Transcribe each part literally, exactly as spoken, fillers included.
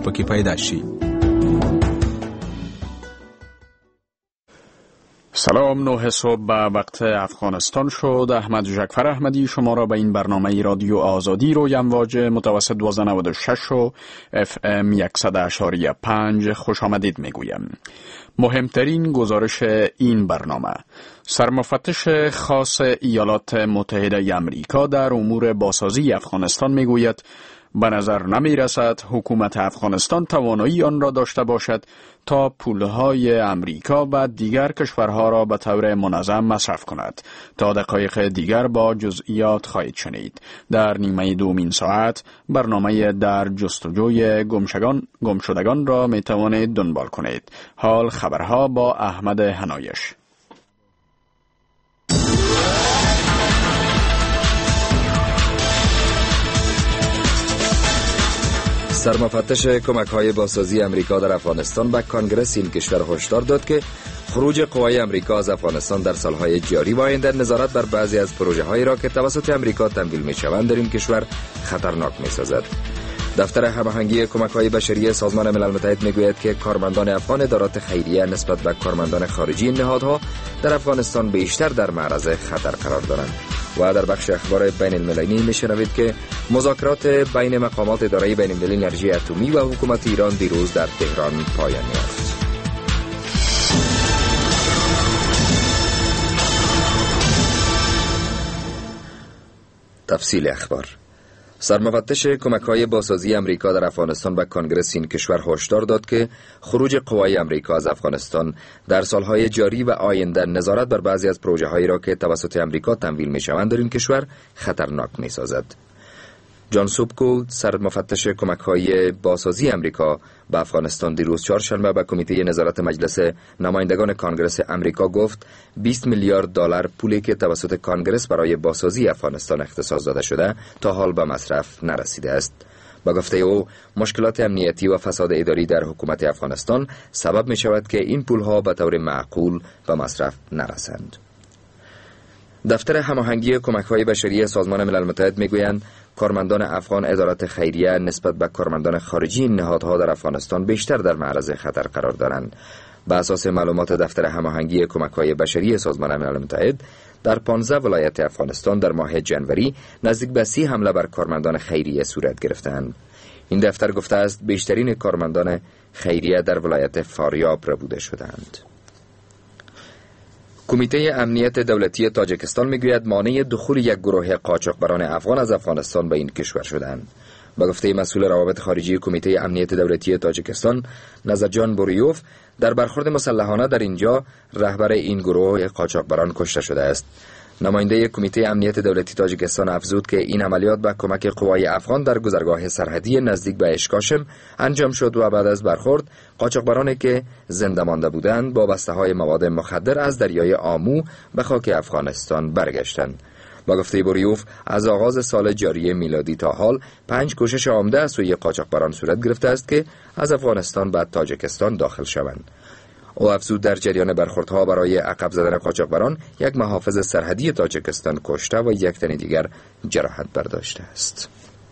پکی پیدا شي. سلام، نه صبح به وقت افغانستان شد. احمد جعفر احمدی شما را به این برنامه رادیو آزادی روی امواج متوسط دویست و نود و شش و اف ام صد و پنج خوش آمدید میگویم. مهمترین گزارش این برنامه: سرمفتش خاص ایالات متحده امریکا در امور بازسازی افغانستان میگوید به نظر نمی رسد حکومت افغانستان توانایی آن را داشته باشد تا پولهای امریکا و دیگر کشورها را به طور منظم مصرف کند. تا دقایق دیگر با جزئیات خواهید شنید. در نیمه دومین ساعت برنامه در جستجوی گمشدگان گمشدگان را می توانید دنبال کنید. حال خبرها با احمد هنایش. سرمفتش کمک‌های بازسازی امریکا در افغانستان به کانگرس این کشور هشدار داد که خروج قوای امریکا از افغانستان در سالهای جاری و آینده نظارت بر بعضی از پروژه‌هایی را که توسط امریکا تمویل می‌شوند در این کشور خطرناک می‌سازد. دفتر هماهنگی کمک‌های بشری سازمان ملل متحد می‌گوید که کارمندان افغان ادارات خیریه نسبت به کارمندان خارجی نهادها در افغانستان بیشتر در معرض خطر قرار دارند. و در بخش اخبار بین المللی میشنوید که مذاکرات بین مقامات اداره بین المللی انرژی اتمی و حکومت ایران دیروز در تهران پایان یافت. تفصیل اخبار: سرمفتش کمک‌های بازسازی امریکا در افغانستان به کانگرس این کشور هشدار داد که خروج قوای امریکا از افغانستان در سالهای جاری و آینده نظارت بر بعضی از پروژه‌هایی را که توسط امریکا تمویل می‌شوند در این کشور خطرناک می‌سازد. جان سوبکو، سرمفتش کمک‌های بازسازی امریکا به افغانستان، دیروز چهارشنبه به کمیته نظارت مجلس نمایندگان کانگرس امریکا گفت بیست میلیارد دلار پولی که توسط کانگرس برای بازسازی افغانستان اختصاص داده شده تا حال به مصرف نرسیده است. با گفته او، مشکلات امنیتی و فساد اداری در حکومت افغانستان سبب می شود که این پولها به طور معقول به مصرف نرسند. دفتر هماهنگی کمک‌های بشری سازمان ملل متحد میگویند کارمندان افغان ادارات خیریه نسبت به کارمندان خارجی این نهادها در افغانستان بیشتر در معرض خطر قرار دارند. بر اساس معلومات دفتر هماهنگی کمک‌های بشری سازمان ملل متحد، در پانزده ولایت افغانستان در ماه جنوری نزدیک به سی حمله بر کارمندان خیریه صورت گرفتند. این دفتر گفته است بیشترین کارمندان خیریه در ولایت فاریاب ربوده شدند. کمیته امنیت دولتی تاجیکستان میگوید مانع دخول یک گروه قاچاقبران افغان از افغانستان به این کشور شدند. با گفته مسئول روابط خارجی کمیته امنیت دولتی تاجیکستان، نظرجان بوریوف، در برخورد مسلحانه در اینجا رهبر این گروه قاچاقبران کشته شده است. نماینده کمیته امنیت دولتی تاجیکستان افزود که این عملیات با کمک قوای افغان در گذرگاه سرحدی نزدیک به اشکاشم انجام شد و بعد از برخورد قاچاقبرانی که زنده مانده بودند با بسته‌های مواد مخدر از دریای آمو به خاک افغانستان برگشتند. با گفته بوریوف، از آغاز سال جاری میلادی تا حال پنج کوشش عمده از سوی قاچاقبران صورت گرفته است که از افغانستان به تاجیکستان داخل شوند. او افزود در جریان برخوردها برای عقب زدن قاچاقبران یک محافظ سرحدی تاجیکستان کشته و یک تن دیگر جراحت برداشته است.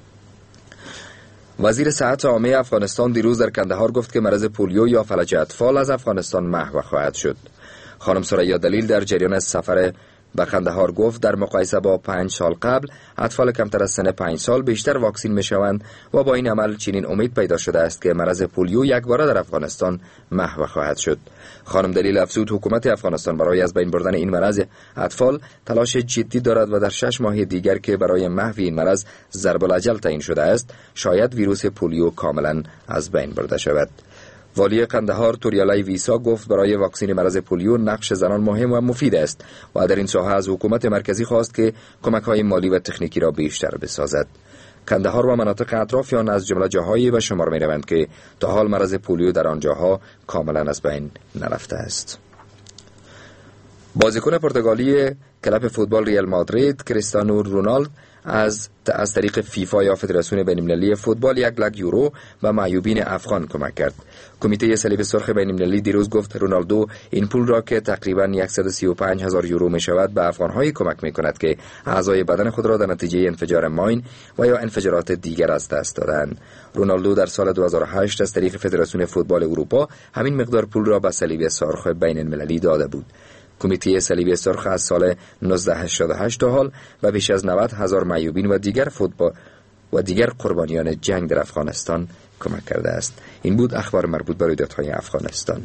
وزیر صحت عامه افغانستان دیروز در کندهار گفت که مرض پولیو یا فلج اطفال از افغانستان محو خواهد شد. خانم ثریا دلیل در جریان سفر به کندهار گفت در مقایسه با پنج سال قبل اطفال کمتر از سن پنج سال بیشتر واکسین میشوند و با این عمل چنین امید پیدا شده است که مرض پولیو یکباره در افغانستان محو خواهد شد. خانم دلیل افزود حکومت افغانستان برای از بین بردن این مرض اطفال تلاش جدی دارد و در شش ماه دیگر که برای محو این مرض ضرب الاجل تعیین شده است شاید ویروس پولیو کاملا از بین برده شود. والی قندهار توریالای ویسا گفت برای واکسین مرض پولیو نقش زنان مهم و مفید است و در این ساحه از حکومت مرکزی خواست که کمک‌های مالی و تکنیکی را بیشتر بسازد. قندهار و مناطق اطراف آن از جمله جاهایی به شمار می‌روند که تا حال مرض پولیو در آنجاها کاملا از بین نرفته است. بازیکن پرتغالی کلب فوتبال ریال مادرید کریستیانو رونالدو از از طریق فیفا یا فدراسیون بین‌المللی فوتبال یک لک یورو به معیوبین افغان کمک کرد. کمیته صلیب سرخ بین‌المللی دیروز گفت رونالدو این پول را که تقریباً صد و سی و پنج هزار یورو می شود به افغان‌های کمک می کند که اعضای بدن خود را در نتیجه انفجار ماین و یا انفجارات دیگر از دست دادند. رونالدو در سال دو هزار و هشت از طریق فدراسیون فوتبال اروپا همین مقدار پول را به صلیب سرخ بین‌المللی داده بود. کمیته صلیب سرخ از سال نوزده هشتاد و هشت تا حال و بیش از نود هزار معیوبین و دیگر فوتبال و دیگر قربانیان جنگ در افغانستان کمک کرده است. این بود اخبار مربوط به رویدادهای افغانستان.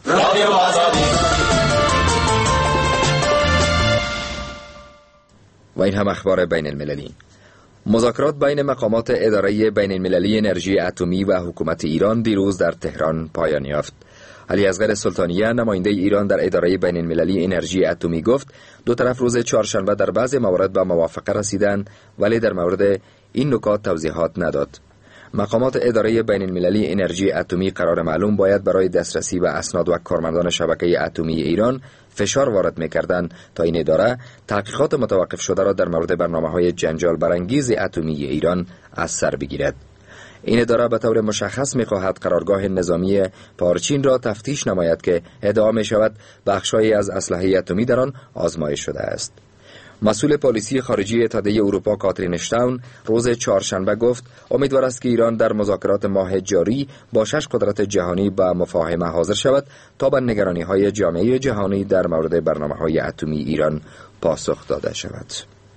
و این هم اخبار بین المللی. مذاکرات بین مقامات اداره بین المللی انرژی اتمی و حکومت ایران دیروز در تهران پایان یافت. علی اصغر سلطانیه نماینده ایران در اداره بین المللی انرژی اتمی گفت دو طرف روز چهارشنبه در بعضی موارد به موافقه رسیدند ولی در مورد این نکات توضیحات نداد. مقامات اداره بین المللی انرژی اتمی قرار معلوم باید برای دسترسی به اسناد و کارمندان شبکه اتمی ایران فشار وارد می‌کردند تا این اداره تحقیقات متوقف شده را در مورد برنامه‌های جنجال برانگیز اتمی ایران از سر بگیرد. این اداره به طور مشخص می‌خواهد قرارگاه نظامی پارچین را تفتیش نماید که ادعا می‌شود بخش‌هایی از اسلحه اتمی در آن آزمایش شده است. مسئول پالیسی خارجی اتحادیه اروپا کاترین اشتاون روز چهارشنبه گفت امیدوار است که ایران در مذاکرات ماه جاری با شش قدرت جهانی به مفاهمه حاضر شود تا به نگرانی‌های جامعه جهانی در مورد برنامه‌های اتمی ایران پاسخ داده شود.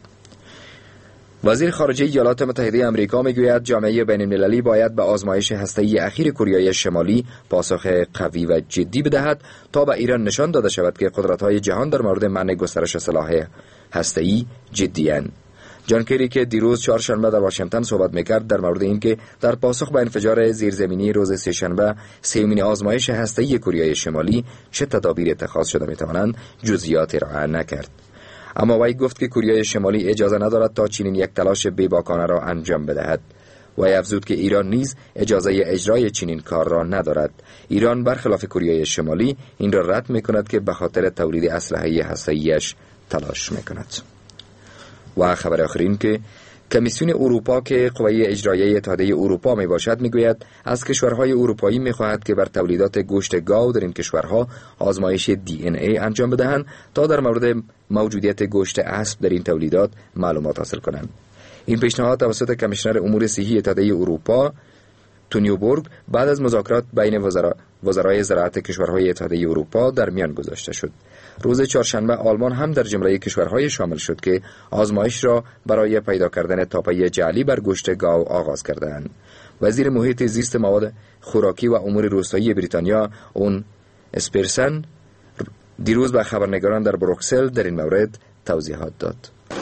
وزیر خارجه ایالات متحده آمریکا میگوید جامعه بین‌المللی باید به آزمایش هسته‌ای اخیر کره شمالی پاسخ قوی و جدی بدهد تا به ایران نشان داده شود که قدرت‌های جهان در مورد منع گسترش سلاح هسته‌ای جدی‌اند. جان کری که دیروز چهارشنبه در واشنگتن صحبت می‌کرد در مورد اینکه در پاسخ به انفجار زیرزمینی روز سه‌شنبه سومین آزمایش هسته‌ای کره شمالی چه تدابیر اتخاذ شده می‌توانند جزئیات ارائه نکرد. اما وی گفت که کره شمالی اجازه ندارد تا چنین یک تلاش بی‌باکانه را انجام بدهد. وی افزود که ایران نیز اجازه اجرای چنین کار را ندارد. ایران برخلاف کره شمالی این را رد می‌کند که به خاطر تولید اسلحه هسته‌ای‌اش تلاش می‌کند. و خبر آخرین که کمیسیون اروپا که قوه اجرایی اتحادیه اروپا می باشد میگوید از کشورهای اروپایی میخواهد که بر تولیدات گوشت گاو در این کشورها آزمایش دی ان ای انجام بدهند تا در مورد موجودیت گوشت اسب در این تولیدات معلومات حاصل کنند. این پیشنهاد توسط کمیشنر امور صحی اتحادیه اروپا تونیوبورگ بعد از مذاکرات بین وزرا... وزرای زراعت کشورهای اتحادیه اروپا در میان گذاشته شد. روز چهارشنبه آلمان هم در جمله کشورهای شامل شد که آزمایش را برای پیدا کردن تاپه جعلی بر گوشت گاو آغاز کردند. وزیر محیط زیست، مواد خوراکی و امور روستایی بریتانیا اون اسپرسن دیروز به خبرنگاران در بروکسل در این مورد توضیحات داد.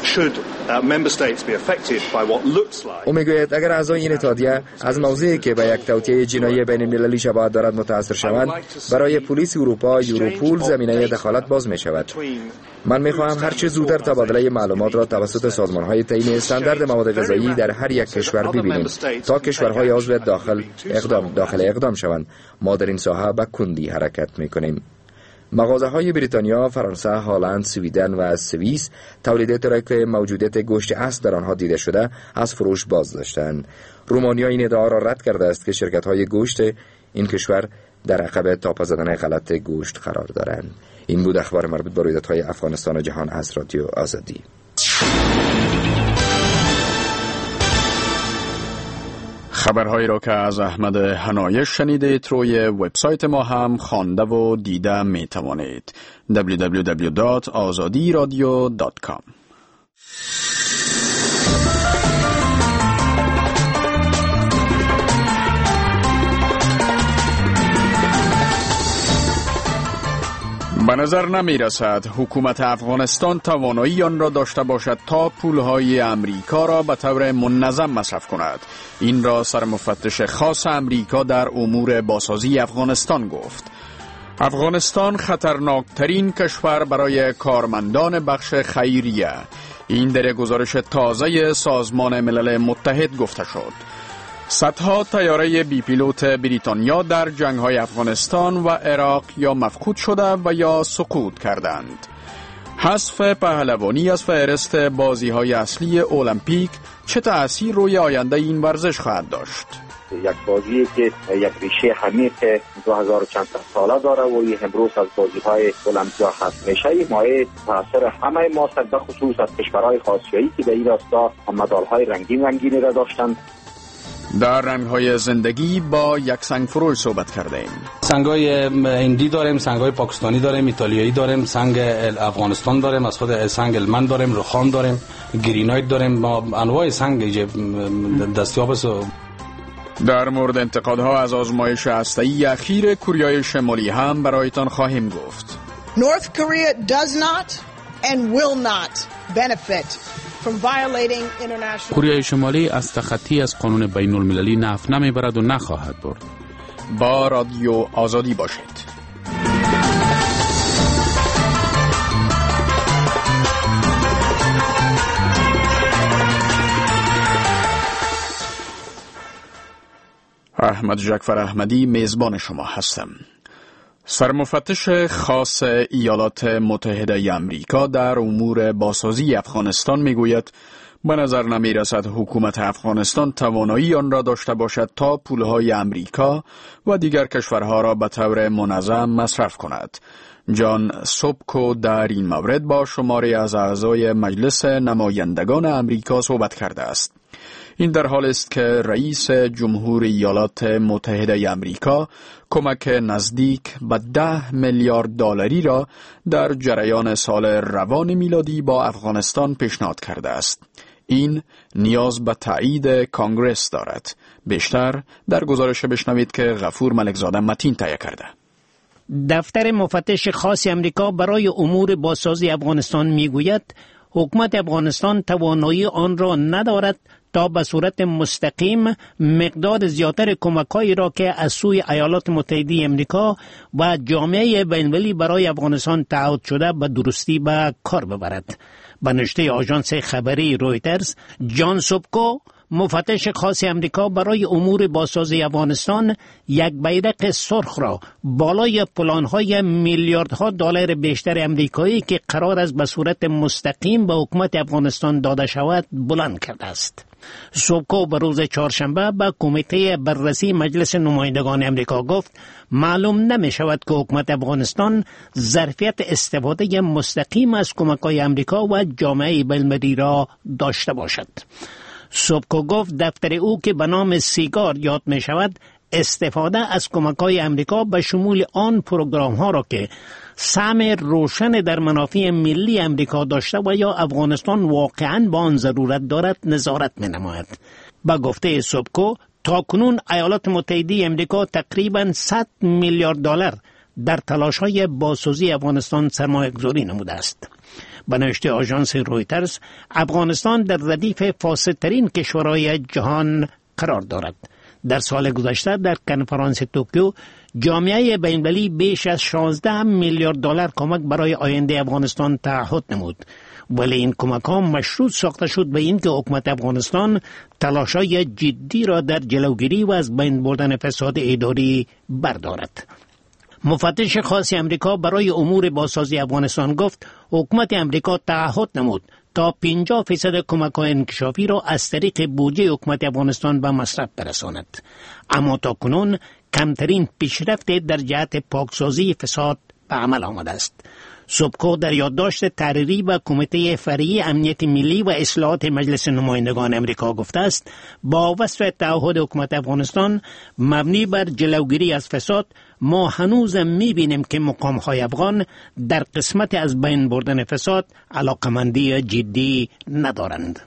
او میگوید اگر اعضای این اتحادیه از موضوعی که به یک توطئه جنایی بین المللی شباهت دارد متأثر شوند برای پلیس اروپا یوروپول زمینه دخالت باز می شود. من می خواهم هر چه زودتر تبادله معلومات را توسط سازمان‌های تعیین استاندارد مواد غذایی در هر یک کشور ببینیم تا کشورهای عضو داخل اقدام داخل اقدام شوند. ما در این ساحه به کندی حرکت می کنیم. مغازه‌های بریتانیا، فرانسه، هلند، سویدن و سوئیس تولیدات را که موجودیت گوشت اسب در آنها دیده شده از فروش باز داشتند. رومانیا این ادعا را رد کرده است که شرکت‌های گوشت این کشور در عقب تاپ زدن غلط گوشت قرار دارند. این بود اخبار مربوط به رویدادهای افغانستان و جهان از رادیو آزادی. خبرهایی را که از احمد حنایش شنیدید روی وبسایت ما هم خوانده و دیده می توانید. دبلیو دبلیو دبلیو دات آزادی رادیو دات کام. به نظر نمی رسد حکومت افغانستان توانایی آن را داشته باشد تا پولهای امریکا را به طور منظم مصرف کند. این را سرمفتش خاص امریکا در امور بازسازی افغانستان گفت. افغانستان خطرناکترین کشور برای کارمندان بخش خیریه. این در گزارش تازه سازمان ملل متحد گفته شد. صدها طیاره بی پیلوت بریتانیا در جنگ‌های افغانستان و عراق یا مفقود شده و یا سقوط کردند. حذف پهلوانی از فهرست بازی‌های اصلی المپیک چه تأثیر روی آینده این ورزش خواهد داشت؟ یک بازی که یک ریشه عمیق دو هزار و چند ساله داره و این امروز از بازی‌های المپیا حذف میشه. این مایه تأثیر همه ما به خصوص از کشورهای آسیایی که در این راستا مدال‌های رنگین رنگینی را داشتند. در رنگ‌های زندگی با یک سنگ فروش صحبت کردیم. سنگ‌های هندی داریم، سنگ‌های پاکستانی داریم، ایتالیایی داریم، سنگ افغانستان داریم، از خود سنگ هلمند داریم، رخام داریم، گرینایت داریم، با انواع سنگ دستیاب است. در مورد انتقادها از آزمایش هسته‌ای اخیر کره شمالی هم برایتان خواهیم گفت. North Korea does not and will not benefit کره شمالی از تخطی از قانون بین المللی نفت نمیبرد و نخواهد برد. با رادیو آزادی باشید. احمد جعفر احمدی میزبان شما هستم. سرمفتش خاص ایالات متحده ای آمریکا در امور بازسازی افغانستان میگوید به نظر نمی رسد حکومت افغانستان توانایی آن را داشته باشد تا پولهای آمریکا و دیگر کشورها را به طور منظم مصرف کند. جان سوبکو در این مورد با شماری از اعضای مجلس نمایندگان آمریکا صحبت کرده است. این در حال است که رئیس جمهور ایالات متحده ای آمریکا کمک نزدیک به ده میلیارد دلاری را در جریان سال روان میلادی با افغانستان پیشنهاد کرده است. این نیاز به تایید کانگرس دارد. بیشتر در گزارش بشنوید که غفور ملکزاده متین تهیه کرده. دفتر مفتش خاص آمریکا برای امور بازسازی افغانستان میگوید حکومت افغانستان توانایی آن را ندارد تا به صورت مستقیم مقدار زیاتر کمک‌هایی را که از سوی ایالات متحده آمریکا و جامعه بین‌المللی برای افغانستان تعهد شده به درستی به کار ببرد. به نشته آژانس خبری رویترز، جان سوبکو مفتش خاص آمریکا برای امور بازسازی افغانستان یک بیرق سرخ را بالای پلان‌های میلیاردها دلار بیشتر آمریکایی که قرار است به صورت مستقیم به حکومت افغانستان داده شود بلند کرده است. سوبکو به روز چهارشنبه به کمیته بررسی مجلس نمایندگان آمریکا گفت معلوم نمی شود که حکومت افغانستان ظرفیت استفاده مستقیم از کمک‌های آمریکا و جامعه بین‌المللی را داشته باشد. سوبکو گفت دفتر او که به نام سیگار یاد می شود استفاده از کمک‌های آمریکا به شمول آن پروگرام‌ها را که سهم روشن در منافع ملی آمریکا داشته و یا افغانستان واقعاً با آن ضرورت دارد نظارت می‌نماید. با گفته سوبکو تاکنون ایالات متحده آمریکا تقریباً صد میلیارد دلار در تلاش‌های بازسازی افغانستان سرمایه‌گذاری نموده است. به نشر آژانس رویترز، افغانستان در ردیف فاسدترین کشورهای جهان قرار دارد. در سال گذشته در کنفرانس توکیو جامعه بین‌المللی بیش از شانزده میلیارد دلار کمک برای آینده افغانستان تعهد نمود، ولی این کمک ها مشروط ساخته شد به این که حکومت افغانستان تلاش‌های جدی را در جلوگیری و از بین بردن فساد اداری بردارد. مفتش خاص آمریکا برای امور بازسازی افغانستان گفت حکومت آمریکا تعهد نمود تا پنجاه درصد کمک‌های انکشافی را از طریق بودجه حکومت افغانستان به مصرف برساند، اما تاکنون کمترین پیشرفت در جهت پاکسازی فساد به عمل آمده است. سوبکو در یادداشت تحریری به کمیته فرعی امنیت ملی و اصلاحات مجلس نمایندگان آمریکا گفته است با وصف تعهد حکومت افغانستان مبنی بر جلوگیری از فساد ما هنوز می‌بینیم که مقام‌های افغان در قسمت از بین بردن فساد علاقمندی جدی ندارند.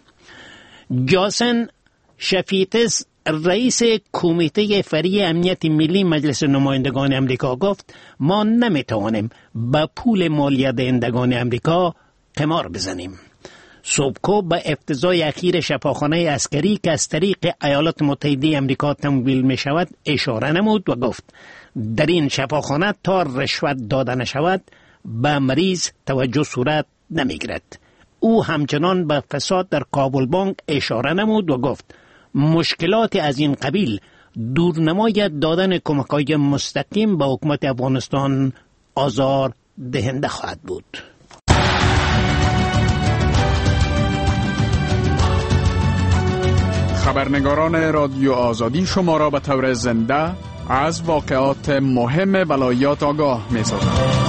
جاسن شفیتس رئیس کمیته فرعی امنیت ملی مجلس نمایندگان آمریکا گفت ما نمیتوانیم با پول مالیات دهندگان آمریکا قمار بزنیم. سوبکو به افتضاح اخیر شفاخانه عسکری که از طریق ایالات متحده آمریکا تمویل می شود اشاره نمود و گفت در این شفاخانه تا رشوت داده نشود به مریض توجه صورت نمی گیرد. او همچنان به فساد در کابل بانک اشاره نمود و گفت مشکلات از این قبیل دور نماید دادن کمک‌های مستقیم به حکومت افغانستان آزار دهنده خواهد بود. خبرنگاران رادیو آزادی شما را به طور زنده از واقعات مهم ولایات آگاه می سازند.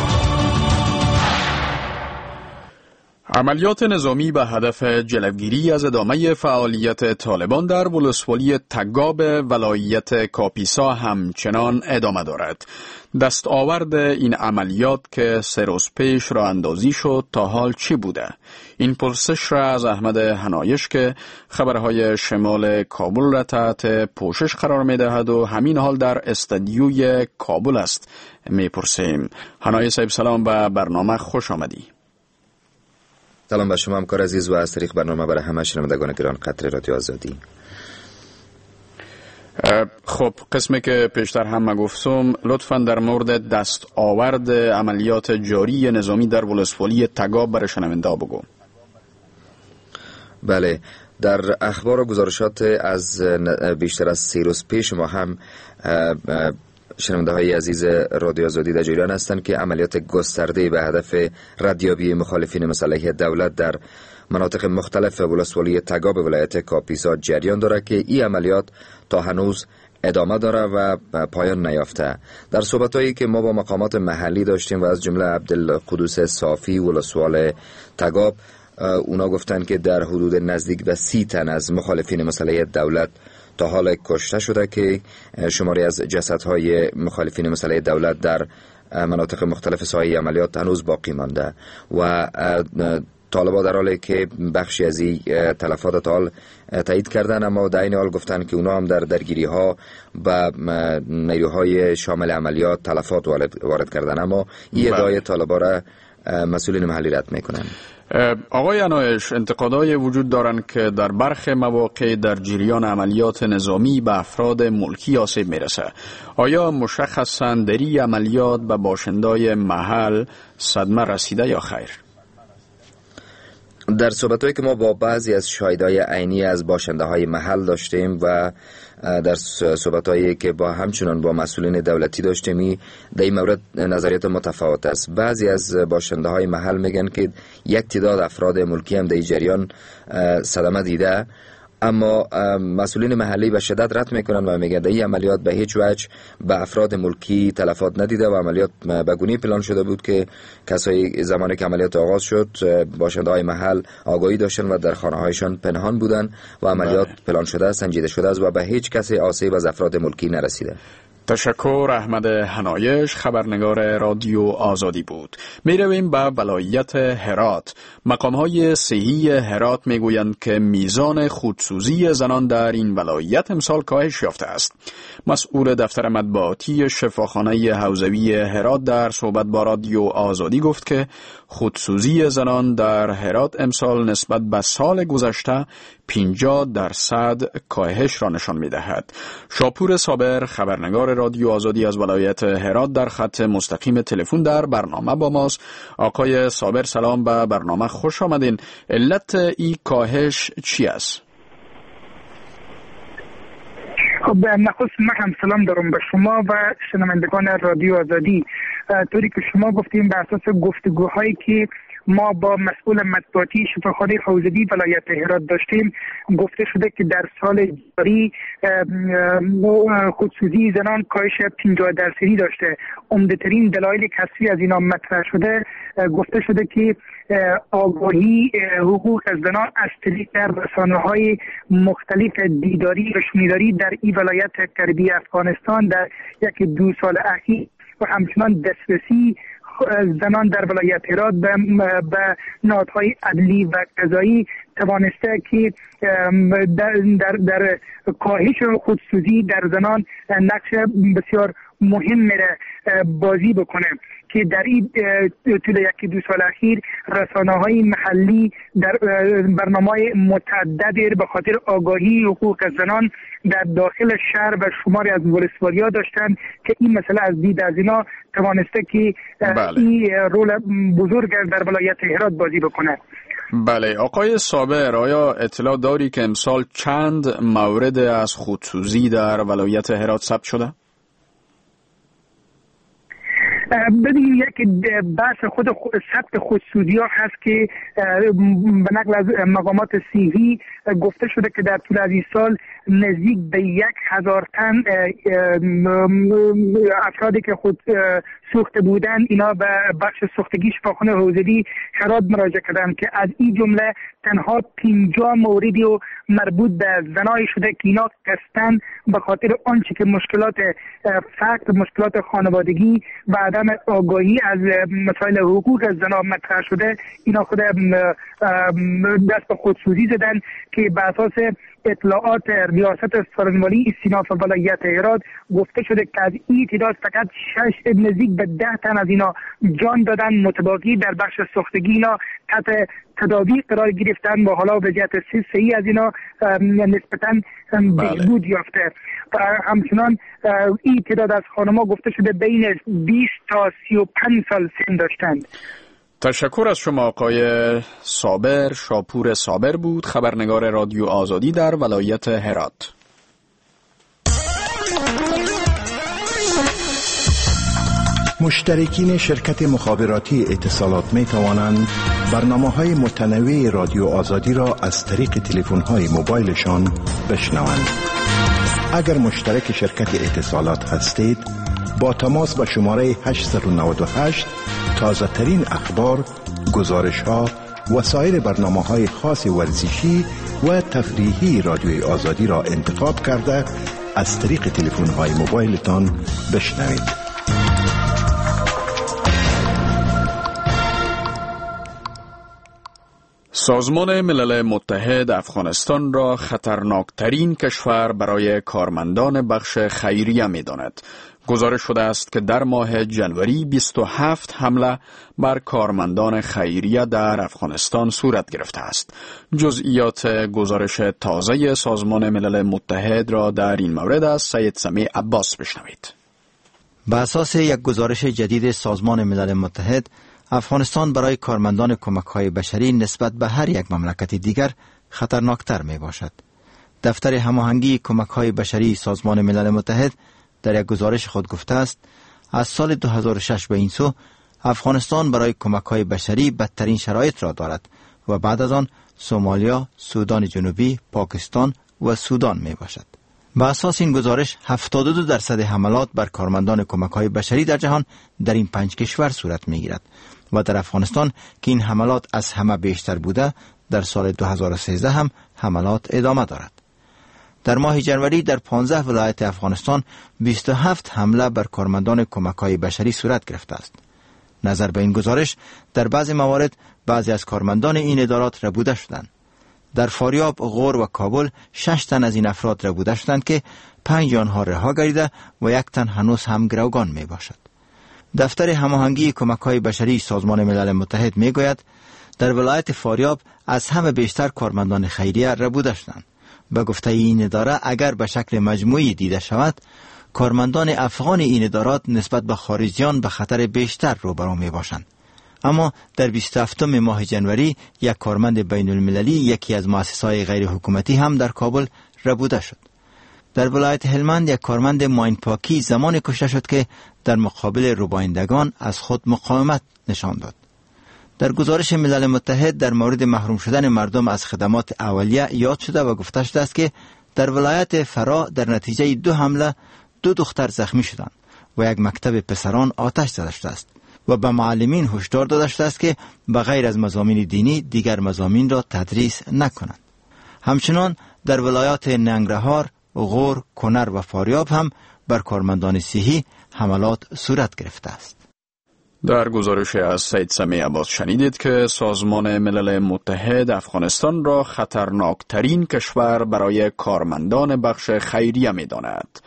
عملیات نظامی به هدف جلوگیری از ادامه فعالیت طالبان در ولسوالی تگاب ولایت کاپیسا همچنان ادامه دارد. دستاورد این عملیات که سه روز پیش راه اندازی شد تا حال چی بوده؟ این پرسش را از احمد هنایش که خبرهای شمال کابل را تحت پوشش قرار می دهد و همین حال در استودیوی کابل است می پرسیم. هنایش صاحب سلام، به برنامه خوش آمدی. سلام به شما همکار عزیز و از طریق برنامه برای همه شنوندگان گران قدر رادیو آزادی. خب قسمی که پیشتر هم گفتم، لطفاً در مورد دست آورد عملیات جاری نظامی در ولسوالی تگاب برای شنونده بگو. بله، در اخبار و گزارشات از بیشتر از سی روز پیش ما هم شنونده های عزیز رادیو آزادی در جریان هستند که عملیات گسترده به هدف ردیابی مخالفین مسلح دولت در مناطق مختلف ولسوالی تگاب ولایت کاپیسا جریان داره که این عملیات تا هنوز ادامه داره و پایان نیافته. در صحبتایی که ما با مقامات محلی داشتیم و از جمله عبدالقدوس صافی ولسوال تگاب، اونا گفتن که در حدود نزدیک به سی تن از مخالفین مسلح دولت تا حال کشته شده که شماری از جسدهای مخالفین مسلح دولت در مناطق مختلف ساحه عملیات هنوز باقی مانده و طالبان در حالی که بخشی از این تلفات تا حال تایید کردن، اما در این حال گفتن که اونا هم در درگیری ها و نیروهای شامل عملیات تلفات وارد کردن، اما این ادعای طالبان را مسئولین محلی رد میکنن. آقای هنایش، انتقادهای وجود دارند که در برخی مواقع در جریان عملیات نظامی به افراد ملکی آسیب میرسه. آیا مشخصاً در این عملیات به باشندای محل صدمه رسیده یا خیر؟ در صحبت‌هایی که ما با بعضی از شاهدای عینی از باشنده های محل داشتیم و در صحبت‌هایی که با همچنان با مسئولین دولتی داشتیم، در این مورد نظریات متفاوت است. بعضی از باشنده های محل میگن که یک تعداد افراد ملکی هم در این جریان صدمه دیده، اما مسئولین محلی به شدت رد میکنن و میگن این عملیات به هیچ وجه به افراد ملکی تلفات ندیده و عملیات به گونه پلان شده بود که کسایی زمانی که عملیات آغاز شد باشنده های محل آگاهی داشتن و در خانه هایشان پنهان بودن و عملیات پلان شده سنجیده شده است و به هیچ کسی آسیب از افراد ملکی نرسیده. تشکر. احمد هنایش، خبرنگار رادیو آزادی بود. می رویم به ولایت هرات. مقام‌های صحی هرات می گویند که میزان خودسوزی زنان در این ولایت امسال کاهش یافته است. مسئول دفتر مطبوعاتی شفاخانه حوزوی هرات در صحبت با رادیو آزادی گفت که خودسوزی زنان در هرات امسال نسبت به سال گذشته پنجاه درصد کاهش را نشان می دهد. شاپور صابر، خبرنگار رادیو آزادی از ولایت هرات، در خط مستقیم تلفن در برنامه با ماست. آقای صابر سلام، به برنامه خوش آمدین. علت این کاهش چی است؟ خب نخست من هم سلام دارم به شما و شنوندگان رادیو آزادی. طوری که شما گفتیم بر اساس گفتگوهایی که ما با مسئول مطبوعاتی شفاخانه حوزوی ولایت هرات داشتیم، گفته شده که در سال جاری خودسوزی زنان کاهش پنجاه درصدی داشته. عمده‌ترین دلایل کسری از اینا مطرح شده، گفته شده که آگاهی حقوق زنان از طریق رسانه‌های مختلف دیداری و شنیداری در این ولایت غربی افغانستان در یک دو سال اخیر و همچنان دسترسی زنان در ولایت هرات به, به نهادهای عدلی و قضایی توانسته که در, در, در کاهش خودسوزی در زنان نقش بسیار مهم بازی بکنه که در این طول یکی دو سال اخیر رسانه‌های محلی در برنامه‌های متعددی به خاطر آگاهی حقوق زنان در داخل شهر و شماری از ولسوالی‌ها داشتن که این مسئله از دید از اینا توانسته که بله. این رول بزرگ در ولایت هرات بازی بکنه. بله آقای صابر، آیا اطلاع داری که امسال چند مورد از خودسوزی در ولایت هرات ثبت شده؟ ببینیم یک بحث خود ثبت خودسوزی ها هست که به نقل از مقامات صحی گفته شده که در طول از این سال نزدیک به یک هزار تن افرادی که خود سوخته بودن اینا به بخش سوختگی شفاخانه حوزوی خراد مراجعه کردن که از این جمله تنها پنجاه موردی و مربوط به زنای شده که اینا قصدن به خاطر آنچه که مشکلات فقر، مشکلات خانوادگی و عدم آگاهی از مسائل حقوق زنا مطرح شده اینا خود دست به خودسوزی زدن که به اساس اطلاعات ریاست سازمانی استیناف ولایت هرات گفته شده که از این تعداد فقط شش نزدیک به ده تن از اینا جان دادن، متباقی در بخش سوختگی اینا تحت تداوی قرار گرفتن و حالا وضعیت صحی از اینا نسبتاً بهبود یافته. همچنان این تعداد از خانم‌ها گفته شده بین بیست تا سی و پنج سال سن داشتند. تشکر از شما آقای صابر. شاپور صابر بود، خبرنگار رادیو آزادی در ولایت هرات. مشترکین شرکت مخابراتی اتصالات می توانند برنامه‌های متنوع رادیو آزادی را از طریق تلفن‌های موبایلشان بشنوند. اگر مشترک شرکت اتصالات هستید، با تماس به شماره هشت نه هشت تازه ترین اخبار، گزارش ها و سایر برنامه های خاص ورزشی و تفریحی رادیوی آزادی را انتخاب کرده از طریق تلفن های موبایلتان بشنوید. سازمان ملل متحد افغانستان را خطرناکترین کشور برای کارمندان بخش خیریه می داند. گزارش شده است که در ماه جنوری بیست و هفت حمله بر کارمندان خیریه در افغانستان صورت گرفته است. جزئیات گزارش تازه سازمان ملل متحد را در این مورد از سید سمیع عباس بشنوید. بر اساس یک گزارش جدید سازمان ملل متحد، افغانستان برای کارمندان کمک‌های بشری نسبت به هر یک مملکت دیگر خطرناکتر می باشد. دفتر هماهنگی کمک‌های بشری سازمان ملل متحد در یک گزارش خود گفته است از سال دو هزار و شش به این سو افغانستان برای کمک‌های بشری بدترین شرایط را دارد و بعد از آن سومالیا، سودان جنوبی، پاکستان و سودان می باشد. با اساس این گزارش هفتاد و دو درصد حملات بر کارمندان کمک‌های بشری در جهان در این پنج کشور صورت می‌گیرد و در افغانستان که این حملات از همه بیشتر بوده، در سال دو هزار و سیزده هم حملات ادامه دارد. در ماه جنوری در پانزده ولایت افغانستان بیست و هفت حمله بر کارمندان کمک‌های بشری صورت گرفته است. نظر به این گزارش در بعضی موارد بعضی از کارمندان این ادارات ربوده شدند. در فاریاب، غور و کابل شش تن از این افراد ربوده شدند که پنج آنها رها گردیده و یک تن هنوز هم گروگان می باشد. دفتر هماهنگی کمک‌های بشری سازمان ملل متحد می گوید در ولایت فاریاب از همه بیشتر کارمندان خیریه ربوده شدند. به گفته این اداره اگر به شکل مجموعی دیده شود، کارمندان افغان این ادارات نسبت به خارجیان به خطر بیشتر روبرو می باشند. اما در بیست و هفتم ماه جنوری یک کارمند بین المللی یکی از مؤسسه‌های غیر حکومتی هم در کابل ربوده شد. در ولایت هلمند یک کارمند ماین پاکی زمانی کشته شد که در مقابل ربایندگان از خود مقاومت نشان داد. در گزارش ملل متحد در مورد محروم شدن مردم از خدمات اولیه یاد شده و گفته شده است که در ولایت فرا در نتیجه دو حمله دو دختر زخمی شدند و یک مکتب پسران آتش زده شده است و به معلمین هشدار داده شده است که به غیر از مضامین دینی دیگر مضامین را تدریس نکنند. همچنان در ولایات ننگرهار، غور، کنر و فاریاب هم بر کارمندان صحی حملات صورت گرفته است. در گزارش از سید سمیع عباس شنیدید که سازمان ملل متحد افغانستان را خطرناکترین کشور برای کارمندان بخش خیریه می داند.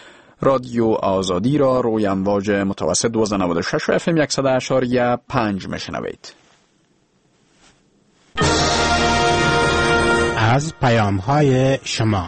رادیو آزادی را روی امواج متوسط دویست و نود و شش و اف ام صد اشاری پنج میشنوید. از پیام های شما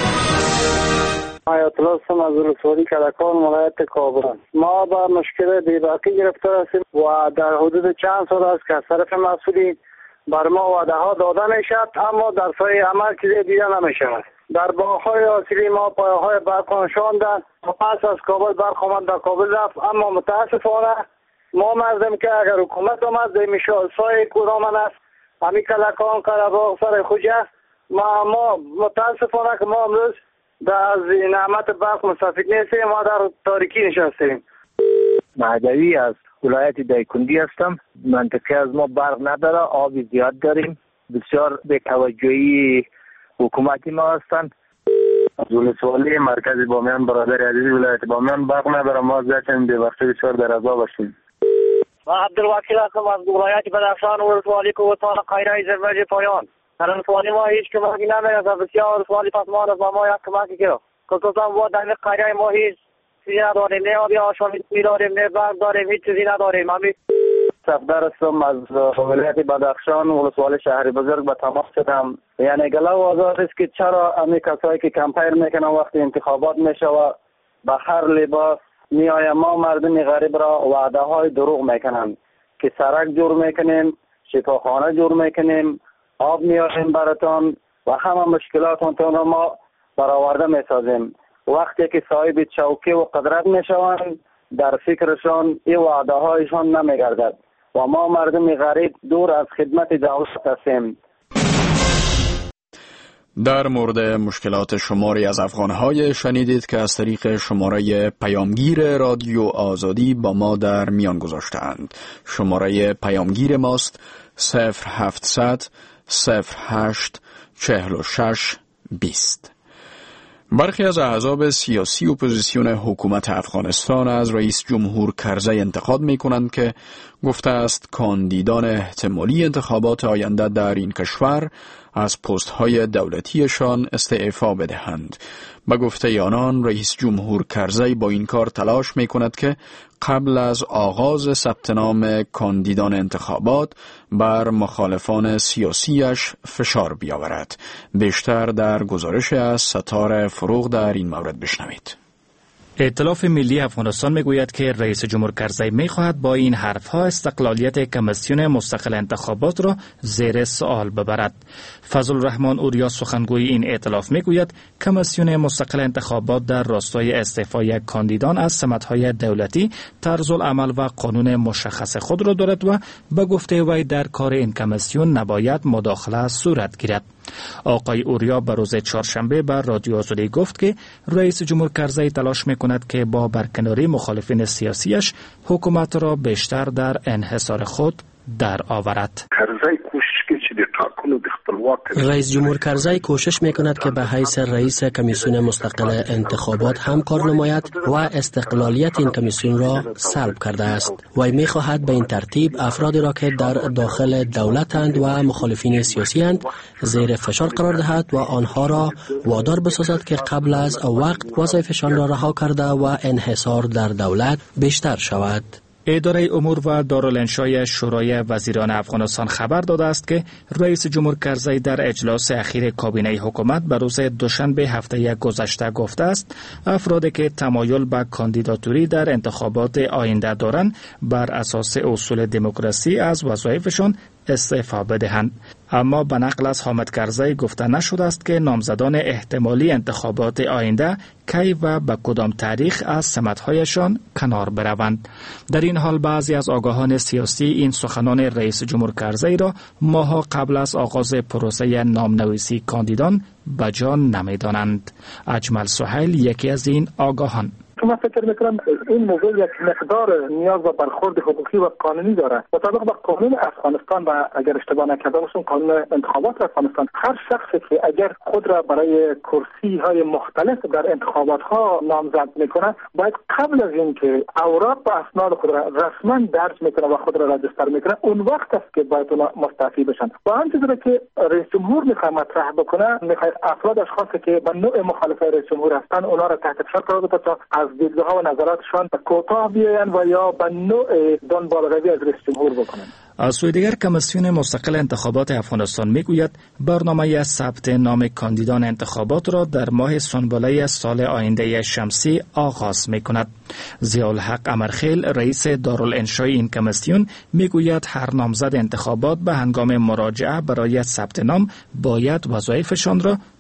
آیت الله هستم از ولسوالی کلکان ولایت کابل. ما با مشکل بی‌باکی گرفتار هستیم و در حدود چند سال است که از طرف مسئولین بر ما وعده ها داده می شود اما در سایه عمل چیزی دیده نمی شود. در باغ‌های آسیلی ما پایه‌های برق شاندن و پس از کابل برق آمد در کابل رفت. اما متاسفانه ما مردم که اگر حکومت آمد در میشال سای کدامن است همی کلکان قرباغ سر خوجه ما ما متاسفانه که ما امروز در از نعمت برق مستفید نیستیم، ما در تاریکی نشستیم. مهدوی از ولایت دایکندی هستم. منطقه از ما برق نداره، آبی زیاد داریم، بسیار به توجهی حکومتی ما هستند. از ولسوالی مرکز بامیان برادر عزیزی ولایت بامیان برق نداره، ما زیادشیم به وقت بسیار در عذاب هستیم. و عبدالوکیل هستم از ولایت بدخشان ولسوالی کوهستان قیره زرمج پایان. در ولسوالی ما هیچ کمکی نمیرسد، بسیار ولسوالی پسمان از ما یک کمکی کرد. خصوصا ما در قیره ما هیچ چیزی نداریم، نه آبی آشامی داریم، نه برق داریم، هیچ چیزی نداریم. همین صفدر هستم از ولایت بدخشان ولسوالی شهر بزرگ به تماس شدم. یعنی گله و آزاد است که چرا امی کسایی که کمپیر میکنن وقتی انتخابات میشه و به هر لباس میآیم ما مردم غریب را وعده های دروغ میکنن که سرک جور میکنیم، شفاخانه جور میکنیم، آب میاریم براتون و همه مشکلاتون را ما برآورده میسازیم. وقتی که صاحب چوکه و قدرت میشوند در فکرشان این وعده هایشان نمیگردد و ما مردم غریب دور از خدمت دولت هستیم. در مورد مشکلات شماری از افغانهای شنیدید که از طریق شماره پیامگیر رادیو آزادی با ما در میان گذاشتند. شماره پیامگیر ماست صفر هفتصد صفر هشت چهل و شش بیست. برخی از احزاب سیاسی اپوزیسیون حکومت افغانستان از رئیس جمهور کرزی انتقاد می کنند که گفته است کاندیدان احتمالی انتخابات آینده در این کشور از پست های دولتیشان استعفا بدهند. به گفته آنان رئیس جمهور کرزی با این کار تلاش می کند که قبل از آغاز ثبت نام کاندیدان انتخابات بر مخالفان سیاسیش فشار بیاورد. بیشتر در گزارش از ستاره فروغ در این مورد بشنوید. ائتلاف ملی افغانستان میگوید که رئیس جمهور کرزی میخواهد با این حرفها استقلالیت کمیسیون مستقل انتخابات را زیر سوال ببرد. فضل الرحمن اوریا سخنگوی این ائتلاف میگوید کمیسیون مستقل انتخابات در راستای استعفای یک کاندیدان از سمت‌های دولتی طرز العمل و قانون مشخص خود را دارد و به گفته وی در کار این کمیسیون نباید مداخله صورت گیرد. آقای اوریا به روز چهارشنبه بر رادیو آزادی گفت که رئیس جمهور کرزی تلاش میکند که با برکناری مخالفین سیاسیش حکومت را بیشتر در انحصار خود در آورد. رئیس جمهور کرزی کوشش میکند که به حیث رئیس کمیسیون مستقل انتخابات هم کار نماید و استقلالیت این کمیسیون را سلب کرده است. وی میخواهد به این ترتیب افرادی را که در داخل دولتند و مخالفین سیاسی اند زیر فشار قرار دهد و آنها را وادار بسازد که قبل از وقت وظایفشان را رها کرده و انحصار در دولت بیشتر شود. اداره امور و دارالانشای شورای وزیران افغانستان خبر داده است که رئیس جمهور کرزی در اجلاس اخیر کابینه حکومت به روز دوشنبه هفته گذشته گفته است افرادی که تمایل به کاندیداتوری در انتخابات آینده دارند بر اساس اصول دموکراسی از وظایفشان استعفا بدهند. اما به نقل از حامد کرزی گفته نشده است که نامزدان احتمالی انتخابات آینده کی و به کدام تاریخ از سمت‌هایشان کنار بروند. در این حال بعضی از آگاهان سیاسی این سخنان رئیس جمهور کرزی را ماها قبل از آغاز پروسه نامنویسی کاندیدان به جان نمی‌دانند. اجمل سهیل یکی از این آگاهان: من فکر میکنم این موضوع یک مقدار نیاز و برخورد حقوقی و قانونی داره. مطابق با قانون افغانستان و اگر اشتباه نکرده باشم قانون انتخابات افغانستان، هر شخصی که اگر خود را برای کرسی های مختلف در انتخابات ها نامزد میکنه باید قبل از اینکه اوراق و اسناد خود را رسما درج میکنه و خود را رجستر میکنه اون وقت است که باید اونا مستعفی بشن. و همچنین که رئیس جمهور میخواد مطرح بکنه، میخواد افراد اشخاصی که به نوع مخالف رئیس جمهور هستن اونا را تحت فشار قرار بده تا از دیدگاه و نظراتشان به کوتاه بیاین و یا به نوع دنبالروی از رئیس جمهور بکنن. از سوی دیگر کمیسیون مستقل انتخابات افغانستان میگوید برنامه ثبت نام کاندیدان انتخابات را در ماه سنبله سال آینده شمسی آغاز میکند. ضیاءالحق امرخیل رئیس دارالانشای این کمیسیون میگوید هر نامزد انتخابات به هنگام مراجعه برای ثبت نام باید وظایفشان را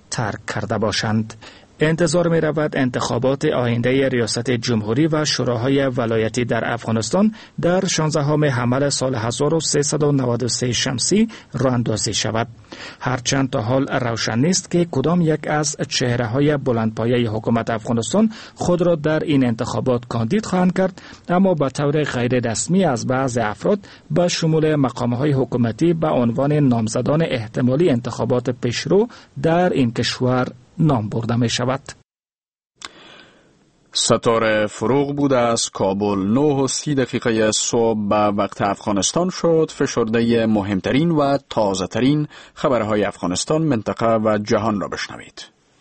ترک کرده باشند. انتظار می رود انتخابات آینده ریاست جمهوری و شوراهای ولایتی در افغانستان در شانزدهم حمل سال هزار و سیصد و نود و سه شمسی راه اندازی شود. هرچند تا حال روشن نیست که کدام یک از چهره های بلندپایه حکومت افغانستان خود را در این انتخابات کاندید خواهند کرد، اما به طور غیر رسمی از بعض افراد به شمول مقامهای حکومتی به عنوان نامزدان احتمالی انتخابات پیشرو در این کشور نام برده می شود. ستاره فروغ بود از کابل. نه و سی دقیقه صبح به وقت افغانستان شد. فشرده مهمترین و تازه ترین خبرهای افغانستان، منطقه و جهان را بشنوید.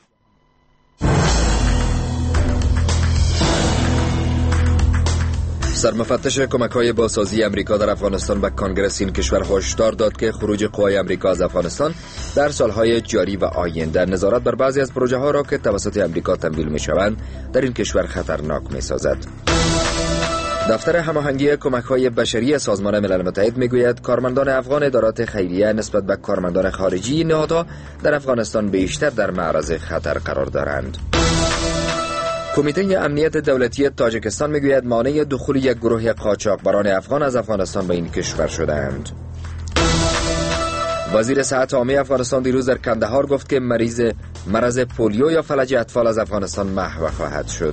سرمفتش کمک‌های بازسازی امریکا در افغانستان به کانگرس این کشور هشدار داد که خروج قوای امریکا از افغانستان در سالهای جاری و آینده نظارت بر بعضی از پروژه‌ها را که توسط امریکا تمویل می‌شوند در این کشور خطرناک می‌سازد. دفتر هماهنگی کمک‌های بشری سازمان ملل متحد می‌گوید کارمندان افغان ادارات خیریه نسبت به کارمندان خارجی نهادها در افغانستان بیشتر در معرض خطر قرار دارند. کمیته امنیت دولتی تاجیکستان میگوید مانع دخول یک گروه قاچاقبران افغان از افغانستان به این کشور شدند. وزیر صحت عامه افغانستان دیروز در کندهار گفت که مریض مرض پولیو یا فلج اطفال از افغانستان محو خواهد شد.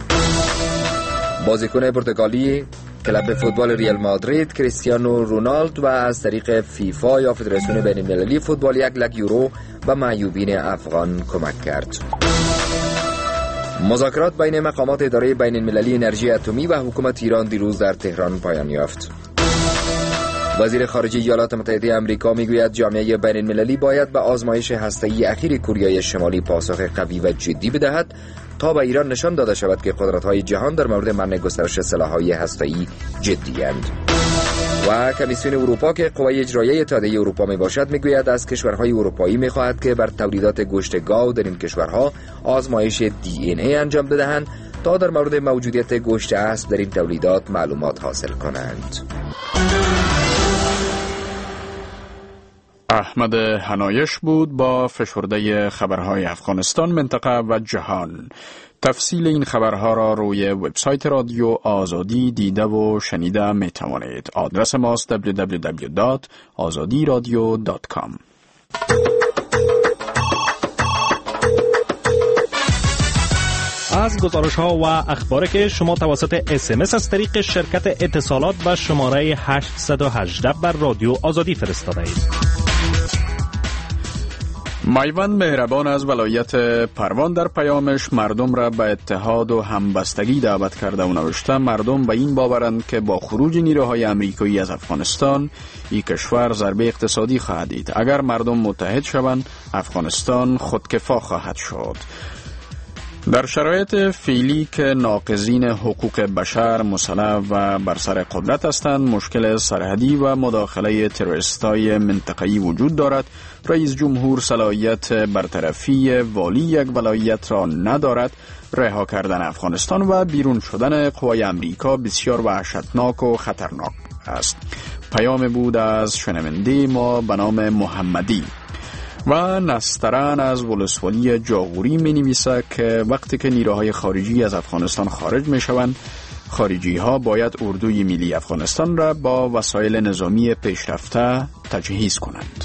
بازیکن پرتغالی کلب فوتبال ریال مادرید کریستیانو رونالد و از طریق فیفا یا فدراسیون بین المللی فوتبال یک لک یورو به معیوبین افغان کمک کرد. مذاکرات بین مقامات اداره بین المللی انرژی اتمی و حکومت ایران دیروز در تهران پایان یافت. وزیر خارجه ایالات متحده آمریکا میگوید جامعه بین المللی باید به آزمایش هسته‌ای اخیر کره شمالی پاسخ قوی و جدی بدهد تا به ایران نشان داده شود که قدرت‌های جهان در مورد منع گسترش سلاح‌های هسته‌ای جدی‌اند. و کمیسیون اروپا که قوای اجرایی اتحادیه اروپا می باشد میگوید از کشورهای اروپایی میخواهد که بر تولیدات گوشت گاو در این کشورها آزمایش دی این ای انجام بدهند تا در مورد موجودیت گوشت اسب در این تولیدات معلومات حاصل کنند. احمد حنایش بود با فشرده خبرهای افغانستان، منطقه و جهان. تفصیل این خبرها را روی وبسایت رادیو آزادی دیده و شنیده می توانید. آدرس ماست دبلیو دبلیو دبلیو دات آزادی رادیو دات کام. از گزارش ها و اخباری که شما توسط اس ام اس از طریق شرکت اتصالات به شماره هشت یک هشت بر رادیو آزادی فرستاده اید. میوند مهربان از ولایت پروان در پیامش مردم را به اتحاد و همبستگی دعوت کرده و نوشته مردم به این باورند که با خروج نیروهای امریکایی از افغانستان این کشور ضربه اقتصادی خواهد دید. اگر مردم متحد شوند افغانستان خودکفا خواهد شد. در شرایط فعلی که ناقضین حقوق بشر مسلح و بر سر قدرت هستند، مشکل سرحدی و مداخله تروریستای منطقه‌ای وجود دارد. رئیس جمهور صلاحیت برطرفی والی یک ولایت را ندارد. رها کردن افغانستان و بیرون شدن قوای امریکا بسیار وحشتناک و خطرناک است. پیام بود از شنونده ما به نام محمدی. و نسترن از ولسوالی جاغوری می نویسه که وقتی که نیروهای خارجی از افغانستان خارج می شوند، خارجی ها باید اردوی ملی افغانستان را با وسایل نظامی پیشرفته تجهیز کنند.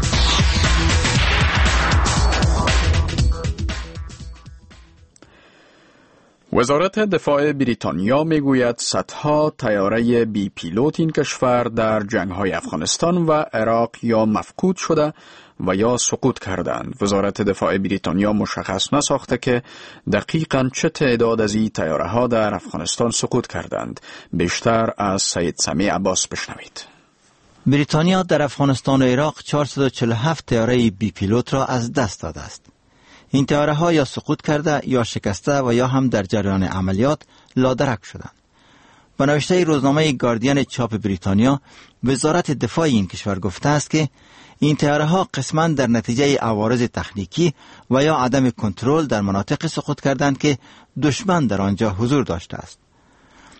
وزارت دفاع بریتانیا میگوید صدها طیاره بی پیلوت این کشور در جنگ‌های افغانستان و عراق یا مفقود شده و یا سقوط کردند. وزارت دفاع بریتانیا مشخص نساخته که دقیقاً چه تعداد از این طیاره‌ها در افغانستان سقوط کردند. بیشتر از سید سمیع عباس بشنوید. بریتانیا در افغانستان و عراق چهارصد و چهل و هفت طیاره بی پیلوت را از دست داده است. این طیاره ها یا سقوط کرده یا شکسته و یا هم در جریان عملیات لادرک شدند. به نوشته روزنامه گاردین چاپ بریتانیا، وزارت دفاع این کشور گفته است که این طیاره ها قسماً در نتیجه عوارض تکنیکی و یا عدم کنترل در مناطق سقوط کردند که دشمن در آنجا حضور داشته است.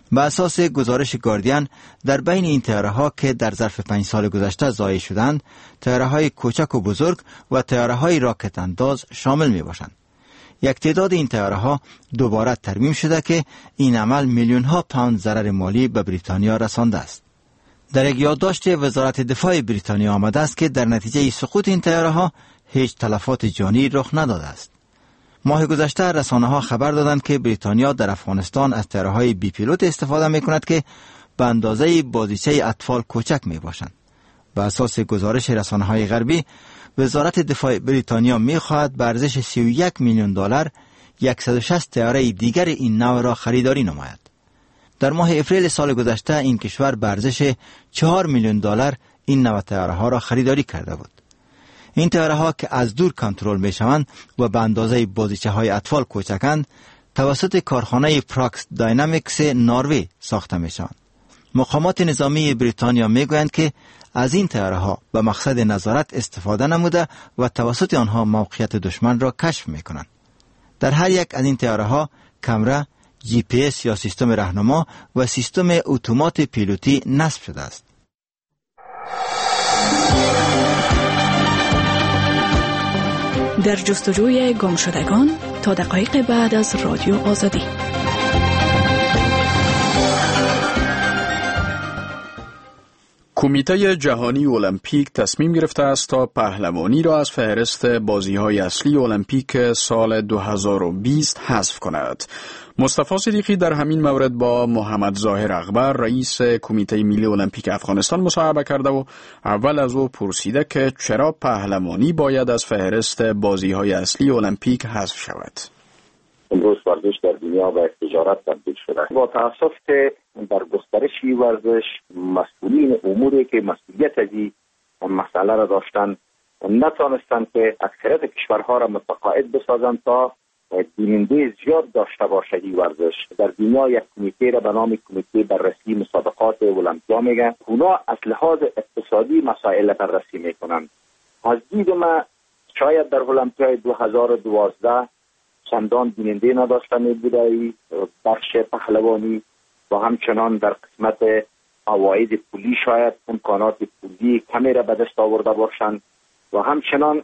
به اساس گزارش گاردین، در بین این طیاره‌ها که در ظرف پنج سال گذشته ضایع شدند، طیاره‌های کوچک و بزرگ و طیاره‌های راکت انداز شامل می باشند. یک تعداد این طیاره‌ها دوباره ترمیم شده که این عمل میلیون‌ها پوند ضرر مالی به بریتانیا رسانده است. در یک یادداشت وزارت دفاع بریتانیا آمده است که در نتیجه سقوط این طیاره‌ها هیچ تلفات جانی رخ نداده است. ماه گذشته رسانه‌ها خبر دادند که بریتانیا در افغانستان از طیاره‌های بی پیلوت استفاده می‌کند که به اندازه بازیچه اطفال کوچک می‌باشند. به اساس گزارش رسانه‌های غربی، وزارت دفاع بریتانیا می‌خواهد به ارزش سی و یک میلیون دلار صد و شصت طیاره دیگر این نوع را خریداری نماید. در ماه اپریل سال گذشته این کشور به ارزش چهار میلیون دلار این نوع طیاره‌ها را خریداری کرده بود. این طیاره‌ها که از دور کنترل می‌شوند و به اندازه بازیچه‌های اطفال کوچکند، توسط کارخانه پراکس داینامیکس نروژ ساخته می‌شوند. مقامات نظامی بریتانیا می‌گویند که از این طیاره‌ها به مقصد نظارت استفاده نموده و توسط آنها موقعیت دشمن را کشف می‌کنند. در هر یک از این طیاره‌ها کامرا، جی پی اس یا سیستم راهنما و سیستم اتومات پیلوتی نصب شده است. در جستجوی گمشدگان تا دقایق بعد از رادیو آزادی. کمیته جهانی المپیک تصمیم گرفته است تا پهلوانی را از فهرست بازی‌های اصلی المپیک سال دو هزار و بیست حذف کند. مصطفی صدیقی در همین مورد با محمد ظاهر اغبر رئیس کمیته ملی المپیک افغانستان مصاحبه کرده و اول از او پرسیده که چرا پهلوانی باید از فهرست بازی‌های اصلی المپیک حذف شود. امروز ورزش در دنیا به تجارت تبدیل شده. با تاسف که در گسترش ورزش مسئولین اموری که مسئولیت از این مسئله را داشتند نتوانستند که اکثریت کشورها را متقاعد بسازند تا بیننده زیاد داشته باشد این ورزش. در دنیا یک کمیته را به نام کمیته بررسی مسابقات المپیا میگن. اونا از لحاظ اقتصادی مسائل بررسی میکنند. از دید ما شاید در المپیای دو هزار و دوازده چندان بیننده نداشته می بوده بخش پهلوانی و همچنان در قسمت عواید پولی شاید امکانات پولی کمی را به دست آورده باشند و همچنان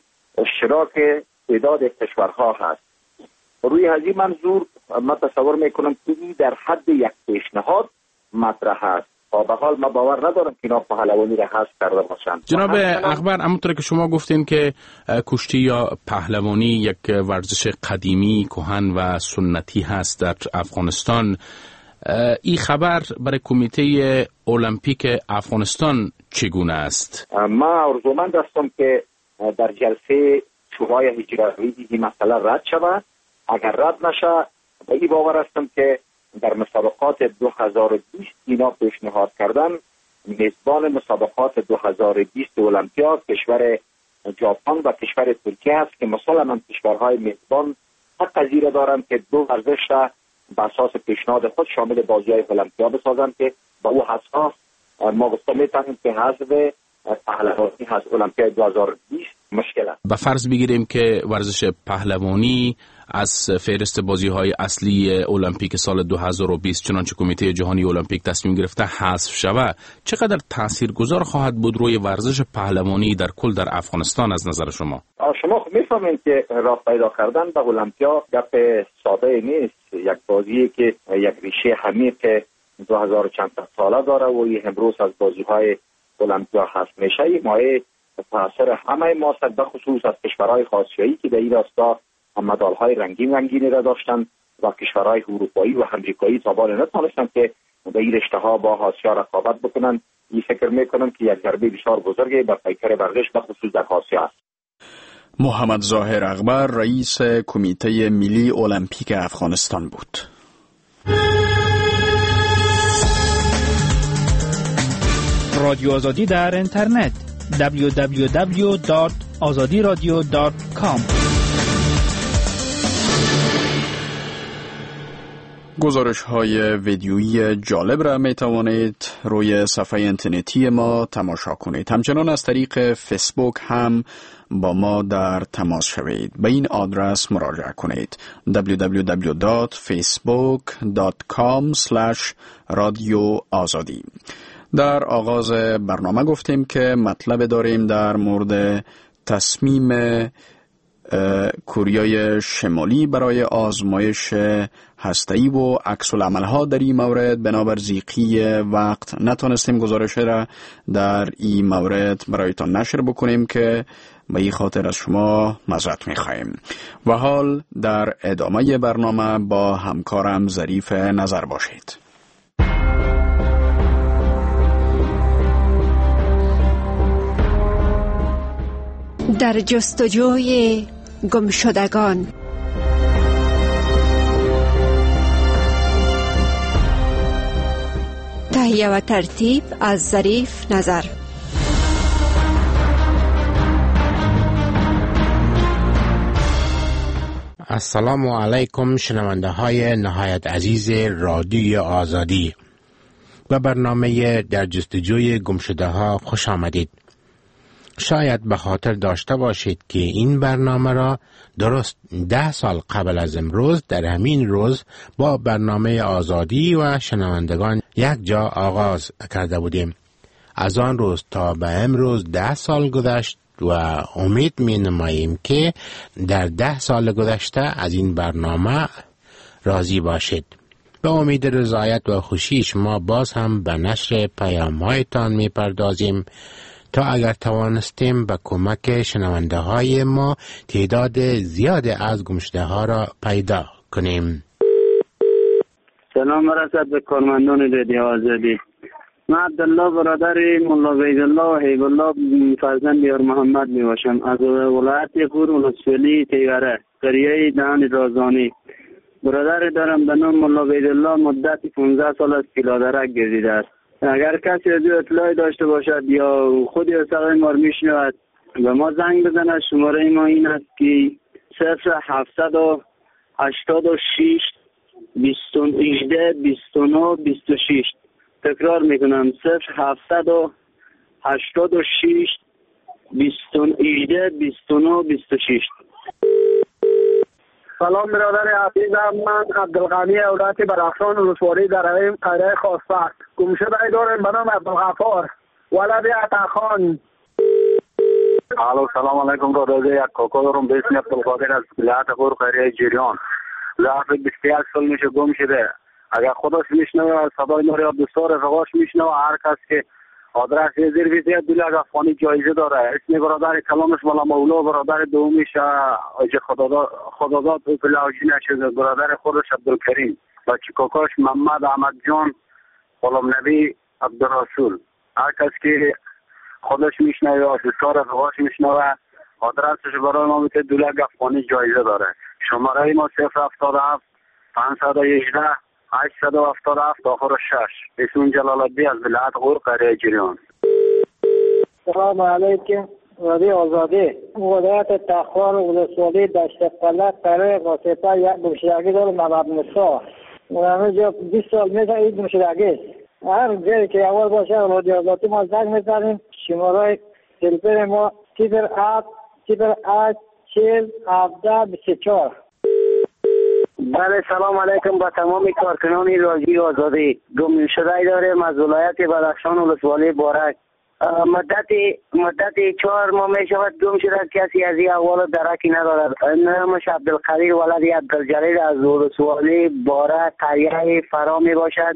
اشتراک تعداد کشورها هست. روی هذه منظور من تصور میکنم که این در حد یک پیشنهاد مطرح است. تا به حال ما باور ندارم که اینا پهلوانی را حذف کرده باشند. جناب اغبر، همونطور که شما گفتین که کشتی یا پهلوانی یک ورزش قدیمی، کهن و سنتی هست در افغانستان، این خبر برای کمیته المپیک افغانستان چگونه است؟ ما آرزومند هستم که در جلسه شورای اجرایی این مسئله رد شود. اگر رد نشه به این باور هستم که در مسابقات دو هزار و بیست اینا پیشنهاد کردن میزبان مسابقات دو هزار و بیست المپیا کشور ژاپن و کشور ترکیه است که مسلماً کشورهای میزبان حق پذیر دارند که دو ورزش را به اساس پیشنهاد خود شامل بازی‌های المپیا بسازند که با او حساس ما گفته می‌توانیم که حذف پهلوانی از المپیای دو هزار و بیست مشکل است. به فرض بگیریم که ورزش پهلوانی از فهرست بازی‌های اصلی المپیک سال دو هزار و بیست چنانچه کمیته جهانی المپیک تصمیم گرفته حذف شود، چقدر تاثیرگذار خواهد بود روی ورزش پهلوانی در کل در افغانستان از نظر شما؟ شما خب می‌فهمید که راه پیدا کردن به المپیا گپ ساده نیست. یک بازی که یک ریشه عمیق دو هزار چند ساله داره و این امروز از بازی‌های المپیا حذف میشه. این مایه تاثیر همه ما به خصوص از کشورهای آسیایی که در این راستا مدال‌های رنگین رنگینی را داشتند و کشورهای اروپایی و امریکایی تا بالا نتوانستند که به این رشته‌ها با آسیا رقابت بکنند. این فکر می‌کنم که یک ضربه بسیار بزرگی بر پیکر ورزش به خصوص در آسیا است. محمد ظاهر اغبر رئیس کمیته ملی المپیک افغانستان بود. رادیو آزادی در اینترنت دبلیو دبلیو دبلیو دات آزادی رادیو دات کام. گزارش های ویدیویی جالب را می توانید روی صفحه اینترنتی ما تماشا کنید. همچنان از طریق فیسبوک هم با ما در تماس شوید. به این آدرس مراجعه کنید: دبلیو دبلیو دبلیو دات فیسبوک دات کام اسلش رادیو آزادی. در آغاز برنامه گفتیم که مطلب داریم در مورد تصمیم کره شمالی برای آزمایش هسته‌ای و عکس العمل‌ها در این مورد. بنابر ضیقی وقت نتونستیم گزارش را در این مورد برایتان نشر بکنیم که به این خاطر از شما معذرت می‌خوایم. و حال در ادامه برنامه با همکارم ظریف نظر باشید. در جستجوی گمشدگان. تهیه و ترتیب از ظریف نظر. السلام علیکم شنونده های نهایت عزیز رادیو آزادی. به برنامه در جستجوی گمشده ها خوش آمدید. شاید به خاطر داشته باشید که این برنامه را درست ده سال قبل از امروز در همین روز با برنامه آزادی و شنوندگان یک جا آغاز کرده بودیم. از آن روز تا به امروز ده سال گذشت و امید می نماییم که در ده سال گذشته از این برنامه راضی باشید. به امید رضایت و خوشی شما باز هم به نشر پیام هایتان می پردازیم تا اگر توانستیم به کمک شنونده های ما تعداد زیاد از گمشده ها را پیدا کنیم. سلام مرسد به کارمندان رادیو آزادی. من عبدالله برادر مولا وحیدالله و حیب الله فرزند یار محمد می باشم. از ولایت غور ولسوالی تیغره قریه دهان رازانی. برادر دارم به نام مولا وحیدالله مدت پانزده سال از پیلادرک گردیده است. اگر کسی از او اطلاعی داشته باشد یا خودی صدای ما میشنود به ما زنگ بزند. شماره ما این است که صفر هفتصد و هشتاد و شش بیست و هجده بیست و نه بیست و شش. تکرار میکنم صفر هفتصد و هشتاد و شش بیست و هجده بیست و نه بیست و شش. سلام برادر عزیزم، من عبدالغنی اولاد برخشان ولسوالی در قریه خاصبخت. گمشده دارم به نام عبدالغفار ولد عطاخان. الو سلام علیکم. رادیو یک کاکا دارم به اسم عبدالقادر از ولایت غور قریه جریان. ظرف بیست و یک سال میشه گم شده. اگر خودش میشنوه صدای ما یا دوستان رفقاش میشنوه، هر کس که آدرس زیر ویزیت دو لک افغانی جایزه داره. اسم برادر کلامش مولا مولا، برادر دومیش آجی خداداد و پلاوجی نشده، برادر خودش عبدالکریم و چکاکاش محمد احمد جان غلام نبی عبدالرسول. هر کس که خودش میشنوه یا دوستان رفقاش میشنوه آدرسش برای ما میتونه دو لک افغانی جایزه داره. شماره ما صفر هفتاد و هفت پانصد و هجده هشتصد و هفتاد و هفت آخر شش. اسم جلال الدین از ولایت غور قریه جریان. سلام علیکم. رادیو آزادی ولایت تخار ولسوالی دشت قلعه قریه قاسپه یک گمشدگی داره محمد موسی. من جا بیست سال میشه این گمشدگی. هر جایی که اول باشه رادیو آزادی ما زنگ میزنیم. شماره تلفن ما صفر هفت صفر هشت چهل هفده بیست و چهار. بله سلام علیکم با تمام کارکنان رادیو آزادی. گم شده داریم از ولایت بدخشان ولسوالی بارک. مدت مدت چهار ماه می شود گم شده، کسی از این احوال درکی ندارد. نامش عبدالقدیر ولد عبدالجلیل از ولسوالی بارک قریه فرا می باشد.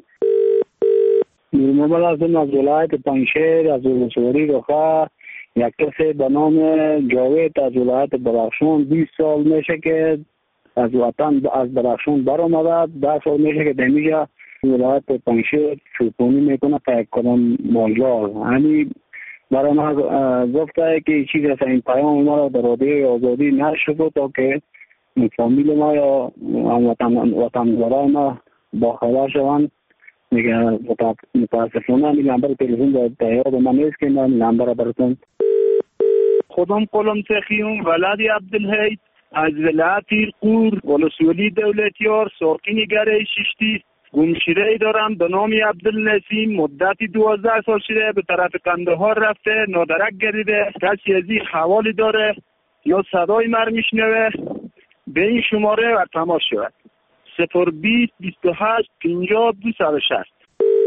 نورمال هستم از ولایت پنجشیر از ولسوالی رخا. یک کسی به نام جاوید از ولایت بدخشان بیست سال میشه که از وطن از درخشان برآمده. ده سال میشه که دمیجا ولایت پنجشیر چوپونی میکنه پیک کنم ماجرا. یعنی برای ما گفته که این چیز این پیام ما را در رادیو آزادی نشر بود تا که فامیل ما یا وطن وطن‌دارای ما با خبر شوند. میگه متاسفانه این نمبر تلفن در یاد من نیست که من نمبر براتون. خودم قلم سخیون ولد عبدالحی از ولایت غور ولسوالی دولتیار ساکن گره ششتی گمشده ای دارم به نام عبدالنسیم، مدتی دوازده سال شده به طرف قندهار رفته، نادرک گردیده. کسی از این حوالی داره یا صدای مر میشنوه به این شماره و تماس شود. صفر بیست بیست و هشت پنجاه دو صد و شصت.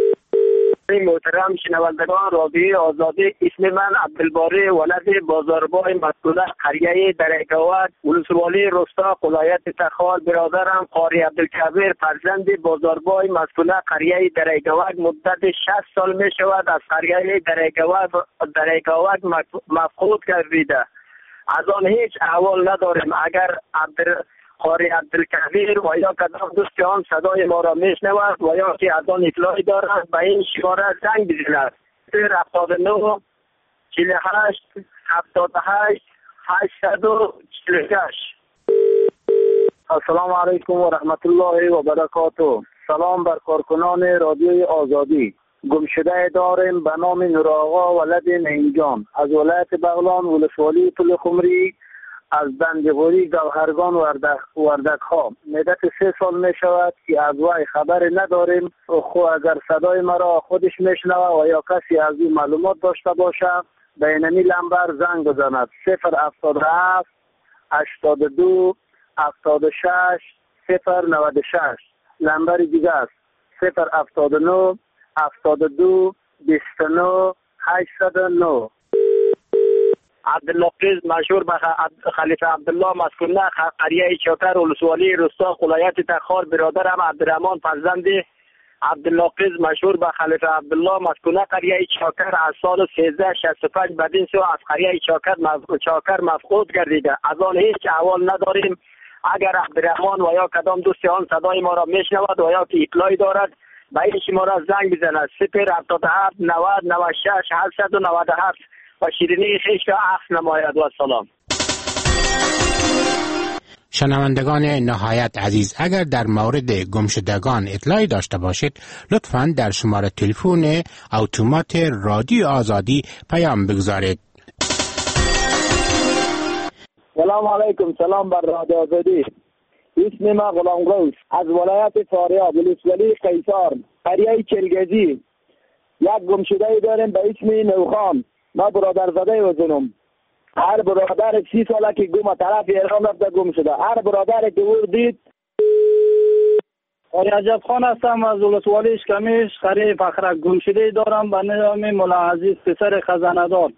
محترم شنوندگان رادیو آزادی، اسم من عبدالباری ولد بازاربای مسئول قریه درگاوک ولسوالی رستا ولایت تخار. برادرم قاری عبدالکبیر فرزند بازاربای مسئول قریه درگاوک مدت شصت سال می شود از قریه درگاوک درگاوک مفقود گردیده. از آن هیچ احوال نداریم. اگر عبد قاری عبدالکبیر و یا کدام دوست آن صدای ما را میشنود و یا که از آن اطلاعی دارد به این شماره زنگ بزند. هفتاد و نه چهل و هشت هفتاد و هشت هشتصد و چهل و شش. السلام علیکم و رحمت الله و برکاته. سلام بر کارکنان رادیوی آزادی. گمشده داریم به نام نور آقا ولد نینجان از ولایت بغلان ولسوالی پل خمری از بندغوری گوهرگان وردک وردک ها. مدت سه سال می شود که از وی خبر نداریم. خو اگر صدای مرا خودش میشنوه و یا کسی از این معلومات داشته باشه به اینمی لمبر زنگ بزند. صفر هفتاد و هفت هشتاد و دو هفتاد و شش صفر نود و شش. لمبر دیگه است صفر هفتاد و نه هفتاد و دو بیست و نه هشتصد و نه. عبدالنقیز مشهور به خلیفه عبدالله مسکونه قریه چاکر ولسوالی رستا ولایت تخار. برادرم عبدالرحمن فرزند عبدالنقیز مشهور به خلیفه عبدالله مسکونه قریه چاکر از سال سیزده شصت و پنج بدین سو از قریه چاکر چاکر مفقود گردیده. از آن هیچ احوال نداریم. اگر عبدالرحمن و یا کدام دوست آن صدای ما را میشنود و یا که اطلاعی دارد به این شماره زنگ بزند. صفر هفتاد و هفت نود نود و شش هشتصد و نود و هفت و شیرینی خیش را عکس نماید. و سلام. شنوندگان نهایت عزیز، اگر در مورد گمشدگان اطلاعی داشته باشید لطفاً در شماره تلفن اتومات رادیو آزادی پیام بگذارید. سلام علیکم. سلام بر رادیو آزادی. اسم ما غلام غوث از ولایت فاریاب ولسوالی قیصر قریه چلگزی. یک گمشده داریم به اسم نوخان. ما برادر زاده وزنم. هر برادر سی ساله که گم طرف ایران رفته گم شده. هر برادر که او دید. قاری عجب خان هستم از ولسوالی اشکمیش قریه فخرک. گمشده دارم به نام مولا عزیز پسر خزانه دار.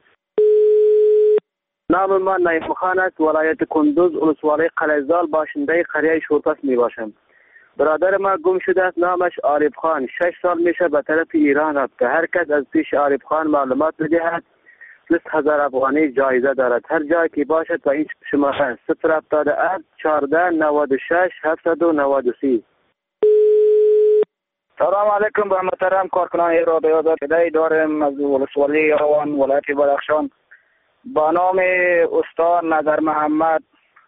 نام من نعیم خان است. ولایت کندوز ولسوالی قلیزال باشنده قریه شورپس می باشم. برادر ما گم شده است. نامش عارف خان. شش سال میشه به طرف ایران رفته. هر کس از پیش عارف خان معلومات بدهد بیست هزار افغانی جایزه دارد. هر جای که باشد و این شماره صفر هفتاد و هفت چهارده نود و شش هفتصد و نود و سه. سلام علیکم به محترم کارکنان رادیو آزادی. داریم از ولسوالی آوان ولایت بدخشان با نام استاد نظر محمد.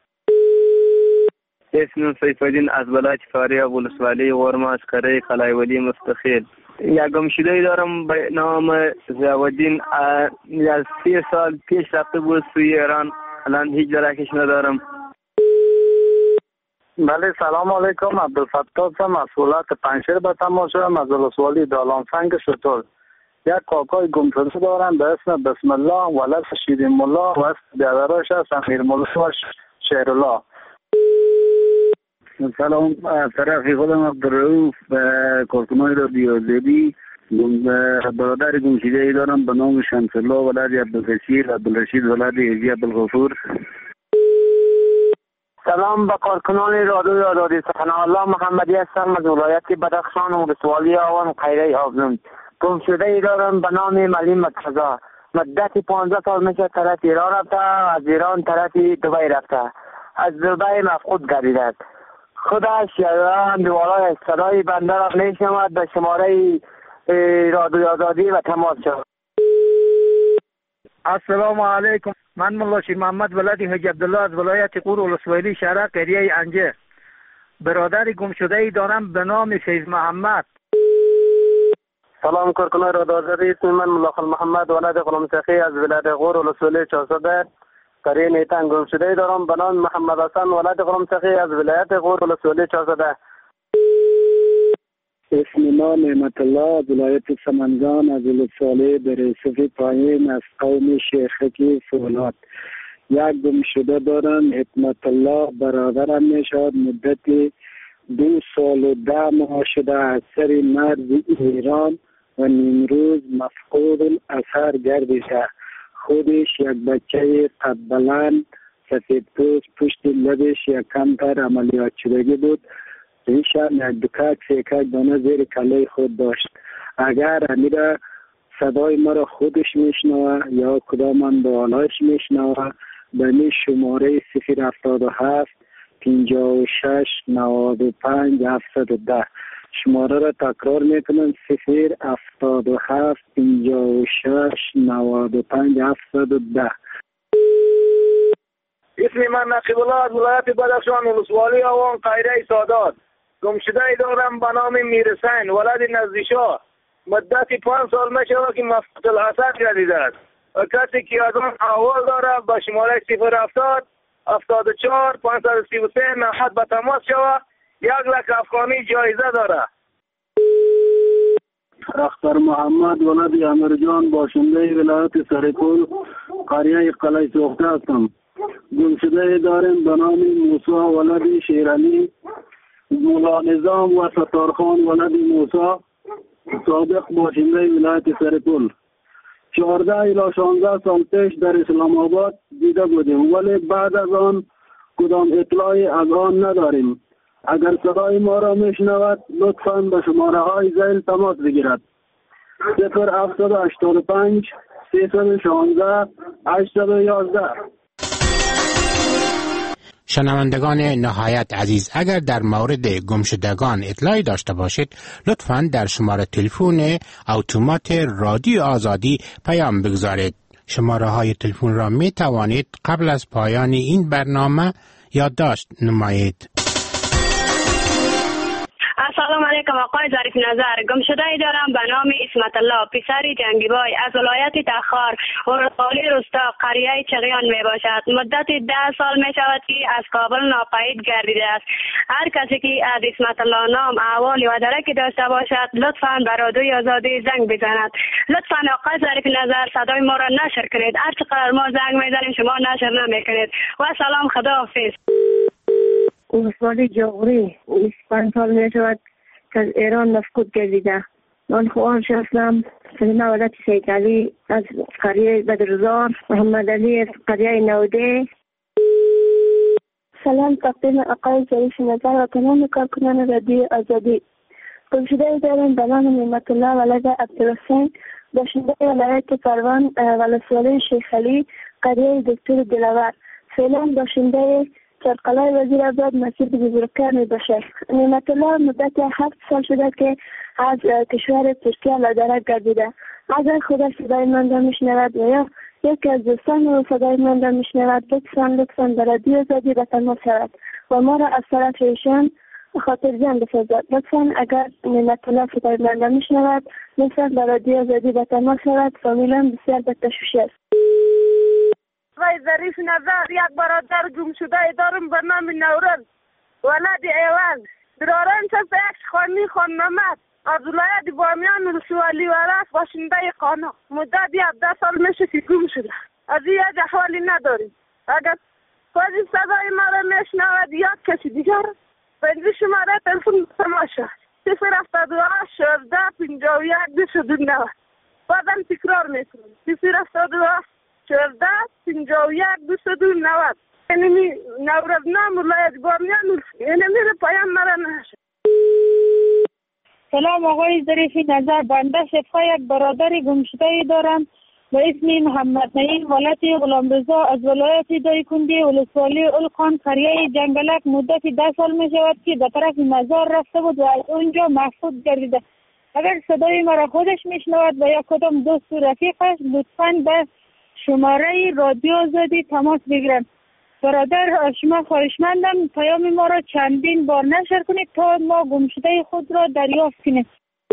اسم سیفالدین از ولایت فاریاب ولسوالی ورما از قریه قلعه ولی مستخیل. یک گمشده دارم به نام زیاودین. از سی سال پیش رفته بود سوی ایران. الان هیچ درکش ندارم. بله سلام علیکم. عبدالفتاح هستم از ولایت پنجشیر به تماس شدم از ولسوالی دالان سنگ شتول. یک کاکای گم شده دارم به اسم بسم الله ولد شیرین مولا و اسم برادرش است امیر مولا و شیرالله. سلام از طرف خودم عبدالرؤوف کارکنان رادیو آزادی. برادر گمشده ای دارم به نام شمس الله ولد عبدالکثیر عبدالرشید ولد هجی عبدالغفور. سلام به کارکنان رادیو آزادی. ثنا الله محمدی هستم از ولایت بدخشان و ولسوالی آوان قریه آبزون. گمشده ای دارم به نام ملی مرتضی. مدت پانزده سال میشه طرف ایران رفته. از ایران طرف دبی رفته. از دبی مفقود گردیده. خودش یادم دوالای صدای بنده را میشنود به شماره رادیو آزادی و تماس شد. السلام علیکم. من ملا شیر محمد ولد حاج عبدالله از ولایت قور ولسوالی شهر قریه انجه. برادر گمشده ای دارم به نام فیض محمد. سلام کارکنان رادیو آزادی. اسم من ملاخل محمد ولد غلام سخی از ولایت قور ولسوالی چهارصد قریه نیتن. گمشده ای دارم به نام محمد حسن ولد غلام سخی از ولایت قور ولسوالی چهارصد. اسم ما نعمت الله از ولایت سمنگان از ولسوالی برسوی پایین از قوم شیخکی فولاد. یک گمشده دارم حکمت الله برادرم میشد. مدت دو سال و ده ماه شده از سر مرز ایران و نیمروز مفقود الاثر گردیده. خودش یک بچه قد بلند سفید پوست، پشت لبش یک کمتر عملیات شدگی بود. ریشم یک دکک سیکک دانه زیر کله خود داشت. اگر امیره صدای مرا خودش میشنوه یا کدام دالایش میشنوه به می شماره صفر هفتاد و هفت پنجاه و شش نود و پنج هفتصد و ده. شماره را تکرار میکنم: صفر هفتاد و هفت پنجاه و شش نود و پنج هفتصد و ده. اسم من نقیب الله از ولایت بدخشان ولسوالی آوان قایره سادات. گمشده دارم به نام میرسین ولد نزدیشا. مدت پنج سال میشود که مفقود الاثر گردیده است و کسی که از آن احوال داره به شماره صفر هفتاد هفتاد و چهار پانصد و سی و سه نود به تماس شود. یک لک افغانی جایزه داره. اختر محمد ولد امرجان باشنده ولایت سرپل قریه قلعه سوخته هستم. گمشده دارم به نام موسی ولد شیرعلی. مولا نظام و ستارخان ولد موسی سابق باشنده ولایت سرپل. چهارده الی شانزده سال پیش در اسلام آباد دیده بودیم ولی بعد از آن کدام اطلاعی از آن نداریم. اگر صدای ما را میشنود لطفاً به شماره های ذیل تماس بگیرد: صفر هفتصد و هشتاد و پنج سیصد و شانزده هشتصد و یازده. شنوندگان نهایت عزیز، اگر در مورد گمشدگان اطلاعی داشته باشید لطفاً در شماره تلفن اتومات رادیو آزادی پیام بگذارید. شماره های تلفن را می توانید قبل از پایان این برنامه یادداشت نمایید. السلام علیکم آقای ظریف نظر. گمشده ای دارم به نام اسمت الله پسر جنگیبای از ولایت تخار ولسوالی رستا قریه چغیان می باشد. مدت ده سال می شود که از کابل ناپدید گردیده است. هر کسی که از اسمت الله نام احوالی و درکی داشته باشد لطفاً به رادیوی آزادی زنگ بزند. لطفاً آقای ظریف نظر صدای ما را نشر کنید. هر چقدر ما زنگ میزنیم شما نشر نمیکنید. و سلام، خداحافظ. ولسوالی جاغوری بیست و پنج سال می شود که از ایران مفقود گردیده. من خواهرش هستم سلیمه ولد سید علی از قریه بدرزار، محمد علی از قریه نوده. سلام تقدیم آقای ظریف نظر و تمام کارکنان رادیو آزادی. گمشده دارم به نام نعمت الله ولد عبدالحسین باشنده ولایت پروان ولسوالی شیخ علی قریه دکتر دلاور. فعلا باشنده سرقلعه وزیرآباد مسجد بزرگتر می باشد. نعمت الله مدت هفت سال شده که از کشور ترکیه مدرک گردیده. اگر خدا صدای من را میشنود و یا یکی از دوستان او صدای من را میشنود لطفاً لطفاً به رادیو آزادی به تماس شود و ما را از طرف ایشان خاطر جمع بسازد. لطفاً اگر نعمت الله صدای من را میشنود لطفاً به رادیو آزادی به تماس شود. فامیلم بسیار به تشویش است. آقای ظریف نظر، یک برادر گم شده دارم به نام نورن ولد ایوان درارن چه یک خانی خانمت از ولایت بامیان ولسوالی ولس باشنده قانا. مدت هفده سال میشه که گم شده. از این یک احوالی نداریم. اگر خودی صدای ما را میشنود یا کسی دیگر بندی شماره تلفن تماشا صفر هفتاد و هشت شانزده پنجاه و یک بیست و نه. بازم تکرار میکنم: صفر هفتاد و هشت شانزده پنجاه و یک بیست و نه. یعنی نورزنام ولایت بامیان یعنی میره پایان مرا نشه. سلام آقای ظریف نظر. بنده شفقه یک برادر گمشده دارم به اسم محمد نعیم ولد غلامرضا از ولایت دایکنډی ولسوالی الخان قریه جنگلک. مدت ده سال می شود که به طرف مزار رفته بود و از اونجا مفقود گردیده. اگر صدای مرا خودش میشنود و یا کدام دوست و رفیقش لطفاً به شماره رادیو آزادی تماس بگیرند. برادر شما خواهشمندم پیام ما را چندین بار نشر کنید تا ما گمشده خود را دریافت کنیم.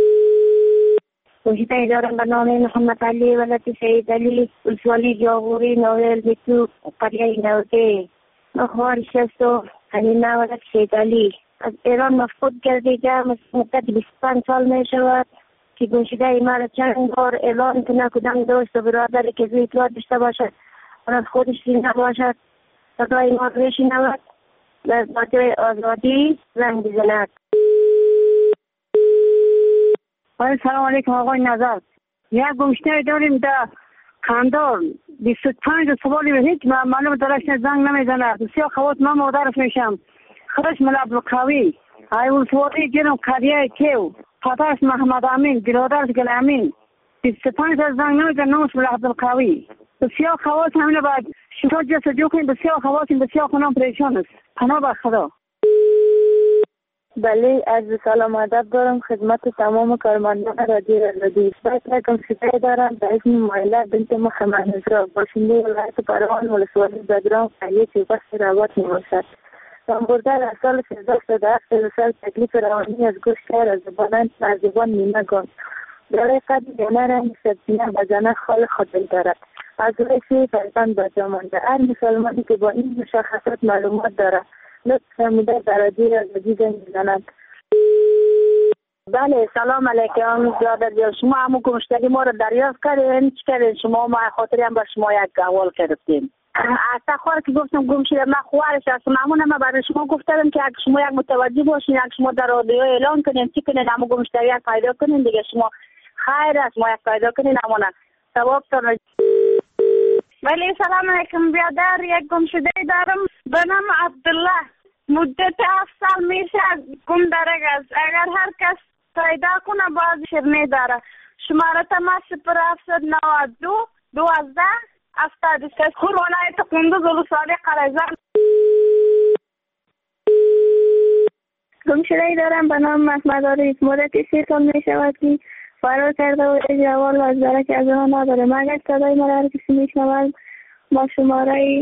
گمشده دارم به نام محمد علی ولد سید علی ولسوالی جاغوری نویل بیتو قریه نوده. خواهرش است و حلیمه ولد سید علی از ایران مفقود گردیده. مدت بیست و پنج سال می شود که گمشده مرا چند بار اعلان کنه کدام دوست و برادری که زوی اطلاع داشته باشد و از خودش زنده باشد صدای ما رو بشنود و رادیوی آزادی زنگ بزند. سلام علیکم آقای نظر. یک گمشته داریم در کندار بیست و پنج سوالی به هیچ معلوم درش زنگ نمیزنه. بسیار خوات من مادرش میشم. خرش مل عبدالقوی ایول سوالی جنو کریه کیو پدرش محمد امین برادرش گل امین بیست و پنج از زنگ نمیزنه. نامش مل عبدالقوی. بسیار خوات همینه بعد شما جستجو کنید. بسیار خوات بسیار خونم پریشان است. پناه به خدا. بله، از سلام ادب دارم خدمت تمام کارمندان رادیو آزادی. باید رقم شکایت دارم به اسم مایله بنت محمد نصرا باشنده ولایت پروان ولسوالی بدرام قریه چوبست روات میباشد. کامبرده در سال سیزده صد و هفت سال تکلیف روانی از گوش شهر از زبانند از زبان نیمه گان برای قدر دیانه رنگ سبزینه بزنه خال خاطر دارد. از رئیسی فرزند بجامانده هر مسلمانی که با این مشخصات معلومات دارد لطف فرموده در رادیو آزادی زنگ بزنند. بله سلام علیکم برادر جان. شما همون گمشدگی ما رو دریافت کردین؟ چی کردین شما؟ ما خاطری هم با شما یک احوال کردیم. از تخوار که گفتم گم شده من خوارش هستم. همون من برای شما گفتم که اگه شما یک متوجه باشین اگه شما در رادیو اعلان کنین چی کنین همون گمشدگی یک پیدا کنین دیگه شما خیر است ما یک پیدا کنین همون ثواب تان. ولی سلام علیکم برادر. یک گمشده دارم به نام عبدالله. مدت هفت سال میشه گم درک است. اگر هر کس پیدا کنه بازش میداره. شماره تماس پر هفتصد و نود و دو دوازده هفتاد و سه خور ولایت قندوز ولسوالی قره‌زر. گمشده دارم به نام محمد عارف. مدت سی سال می شود که فرار کرده و اجوال از درک از آن نداره. مگر صدای مرا هر کسی میشنود با شماره.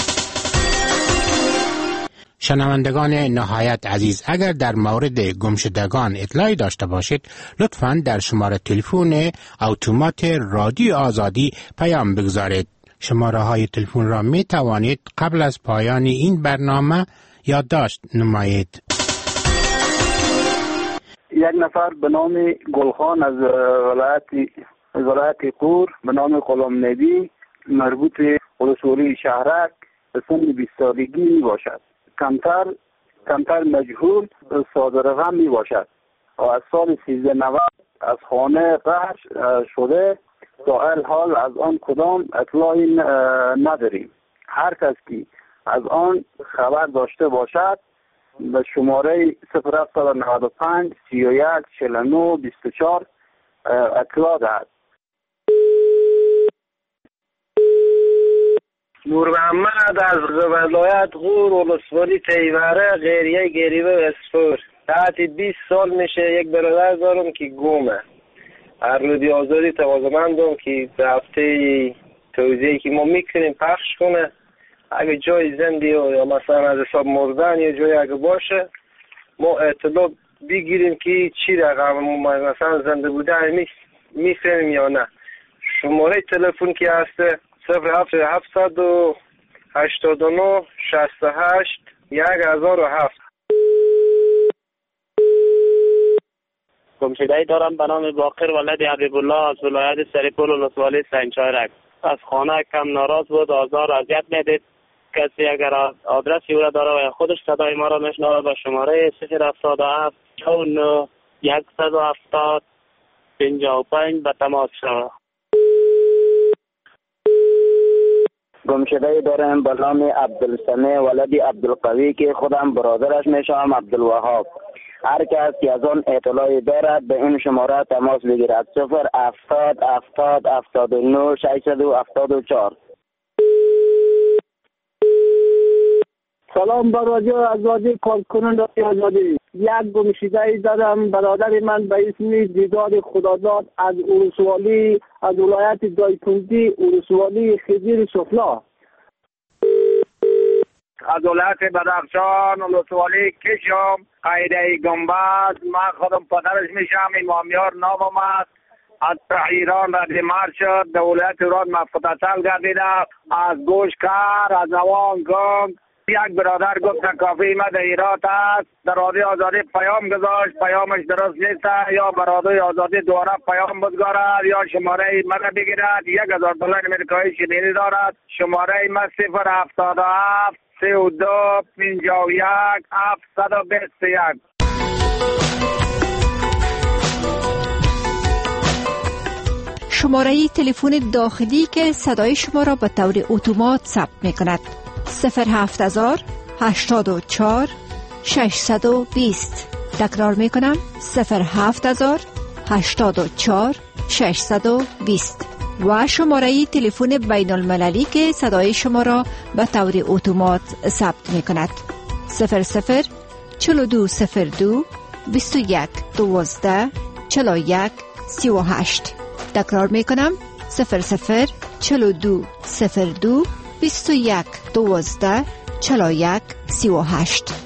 شنوندگان نهایت عزیز، اگر در مورد گمشدگان اطلاعی داشته باشید لطفاً در شماره تلفن اتومات رادیو آزادی پیام بگذارید. شماره های تلفن را می توانید قبل از پایان این برنامه یادداشت نمایید. یک نفر به نام گلخان از ولایت ولایت قور به نام غلام نبی مربوط ولسوالی شهرک به سن بیست سالگی می باشد. کمتر کمتر مجهول صادرغم می باشد و از سال سیزده نود از خانه قهر شده. سائل حال از آن کدام اطلاعی نداریم. هر کس که از آن خبر داشته باشد به شماره صفر هفت نه پنج سی و یک چهل و نه بیست و چهار اطلاع دهد. نور محمد از ولایت غور ولسوالی تیوره غیریه گریبه اسفور. تحت بیست سال میشه. یک برادر دارم که گمه. هر رادیو آزادی توازمندم که به هفته توضیحی که ما میکنیم پخش کنه. اگه جای زندی یا مثلا از حساب مردن یا جای اگه باشه ما اطلاع بگیریم که چی رقم مثلا زنده بوده میفهمیم یا نه. شماره تلفن که هسته صفر هفت هفتصد و هشتاد و نه شصت و هشت یک هزار و هفت. گمشده‌ای دارم به نام باقر ولد حبیب الله از ولایت سرپل ولسوالی سنجارک. از خانه کم ناراض بود، آزار اذیت میدید. کسی اگر آدرسی او را داره و خودش صدای ما را میشنوه به شماره صفر هفتاد و هفت چهل و نه صد و هفتاد پنجاه و پنج به تماس شود. گمشده دارم به نام عبدالسمع ولد عبدالقوی که خودم برادرش میشم عبدالوهاب. هر کس که از آن اطلاعی دارد به این شماره تماس بگیرد. صفر هفتاد هفتاد هفتاد و نه ششصد و هفتاد و چهار. سلام بر رادیو آزادی کارکنان رادیو آزادی. یک گمشده‌ای دارم برادر من به اسم دیدار خداداد از ولسوالی از ولایت دایکنڈی ولسوالی خضر سفلا. از ولایت بدخشان ولسوالی کشم قیده گنبد. من خودم پدرش میشم. امامیار نامم است. از ایران رد مرد شد. در ولایت ایران مفتتل گردیده. از گوش کار از نوان گنگ یک برادر گفت کافی ما در ایرات است، در رادیو آزادی پیام گذاشت، پیامش درست نیست، یا بر رادیو آزادی دوباره پیام بگذارد یا شماره مرا بگیرد. یک هزار دلار امریکایی شنیدی دارد. شماره ما صفر هفتاد و هفت سی و دو پنجاه و یک هفتصد و بیست و یک. شماره تلفن داخلی که صدای شما را به طور اتومات ثبت می کند. صفر هفت هزار هشتاد و چهار ششصد و بیست. تکرار می کنم. صفر هفت هزار هشتاد و چهار ششصد و بیست. و شماره تلفن بین المللی که صدای شما را به طور اتومات ثبت می کند. صفر صفر چهل و دو صفر دو بیست و یک دوازده چهل و یک سی و هشت. تکرار می کنم. صفر صفر چهل و دو صفر دو بیست و یک دوازده چهل و یک سی و هشت.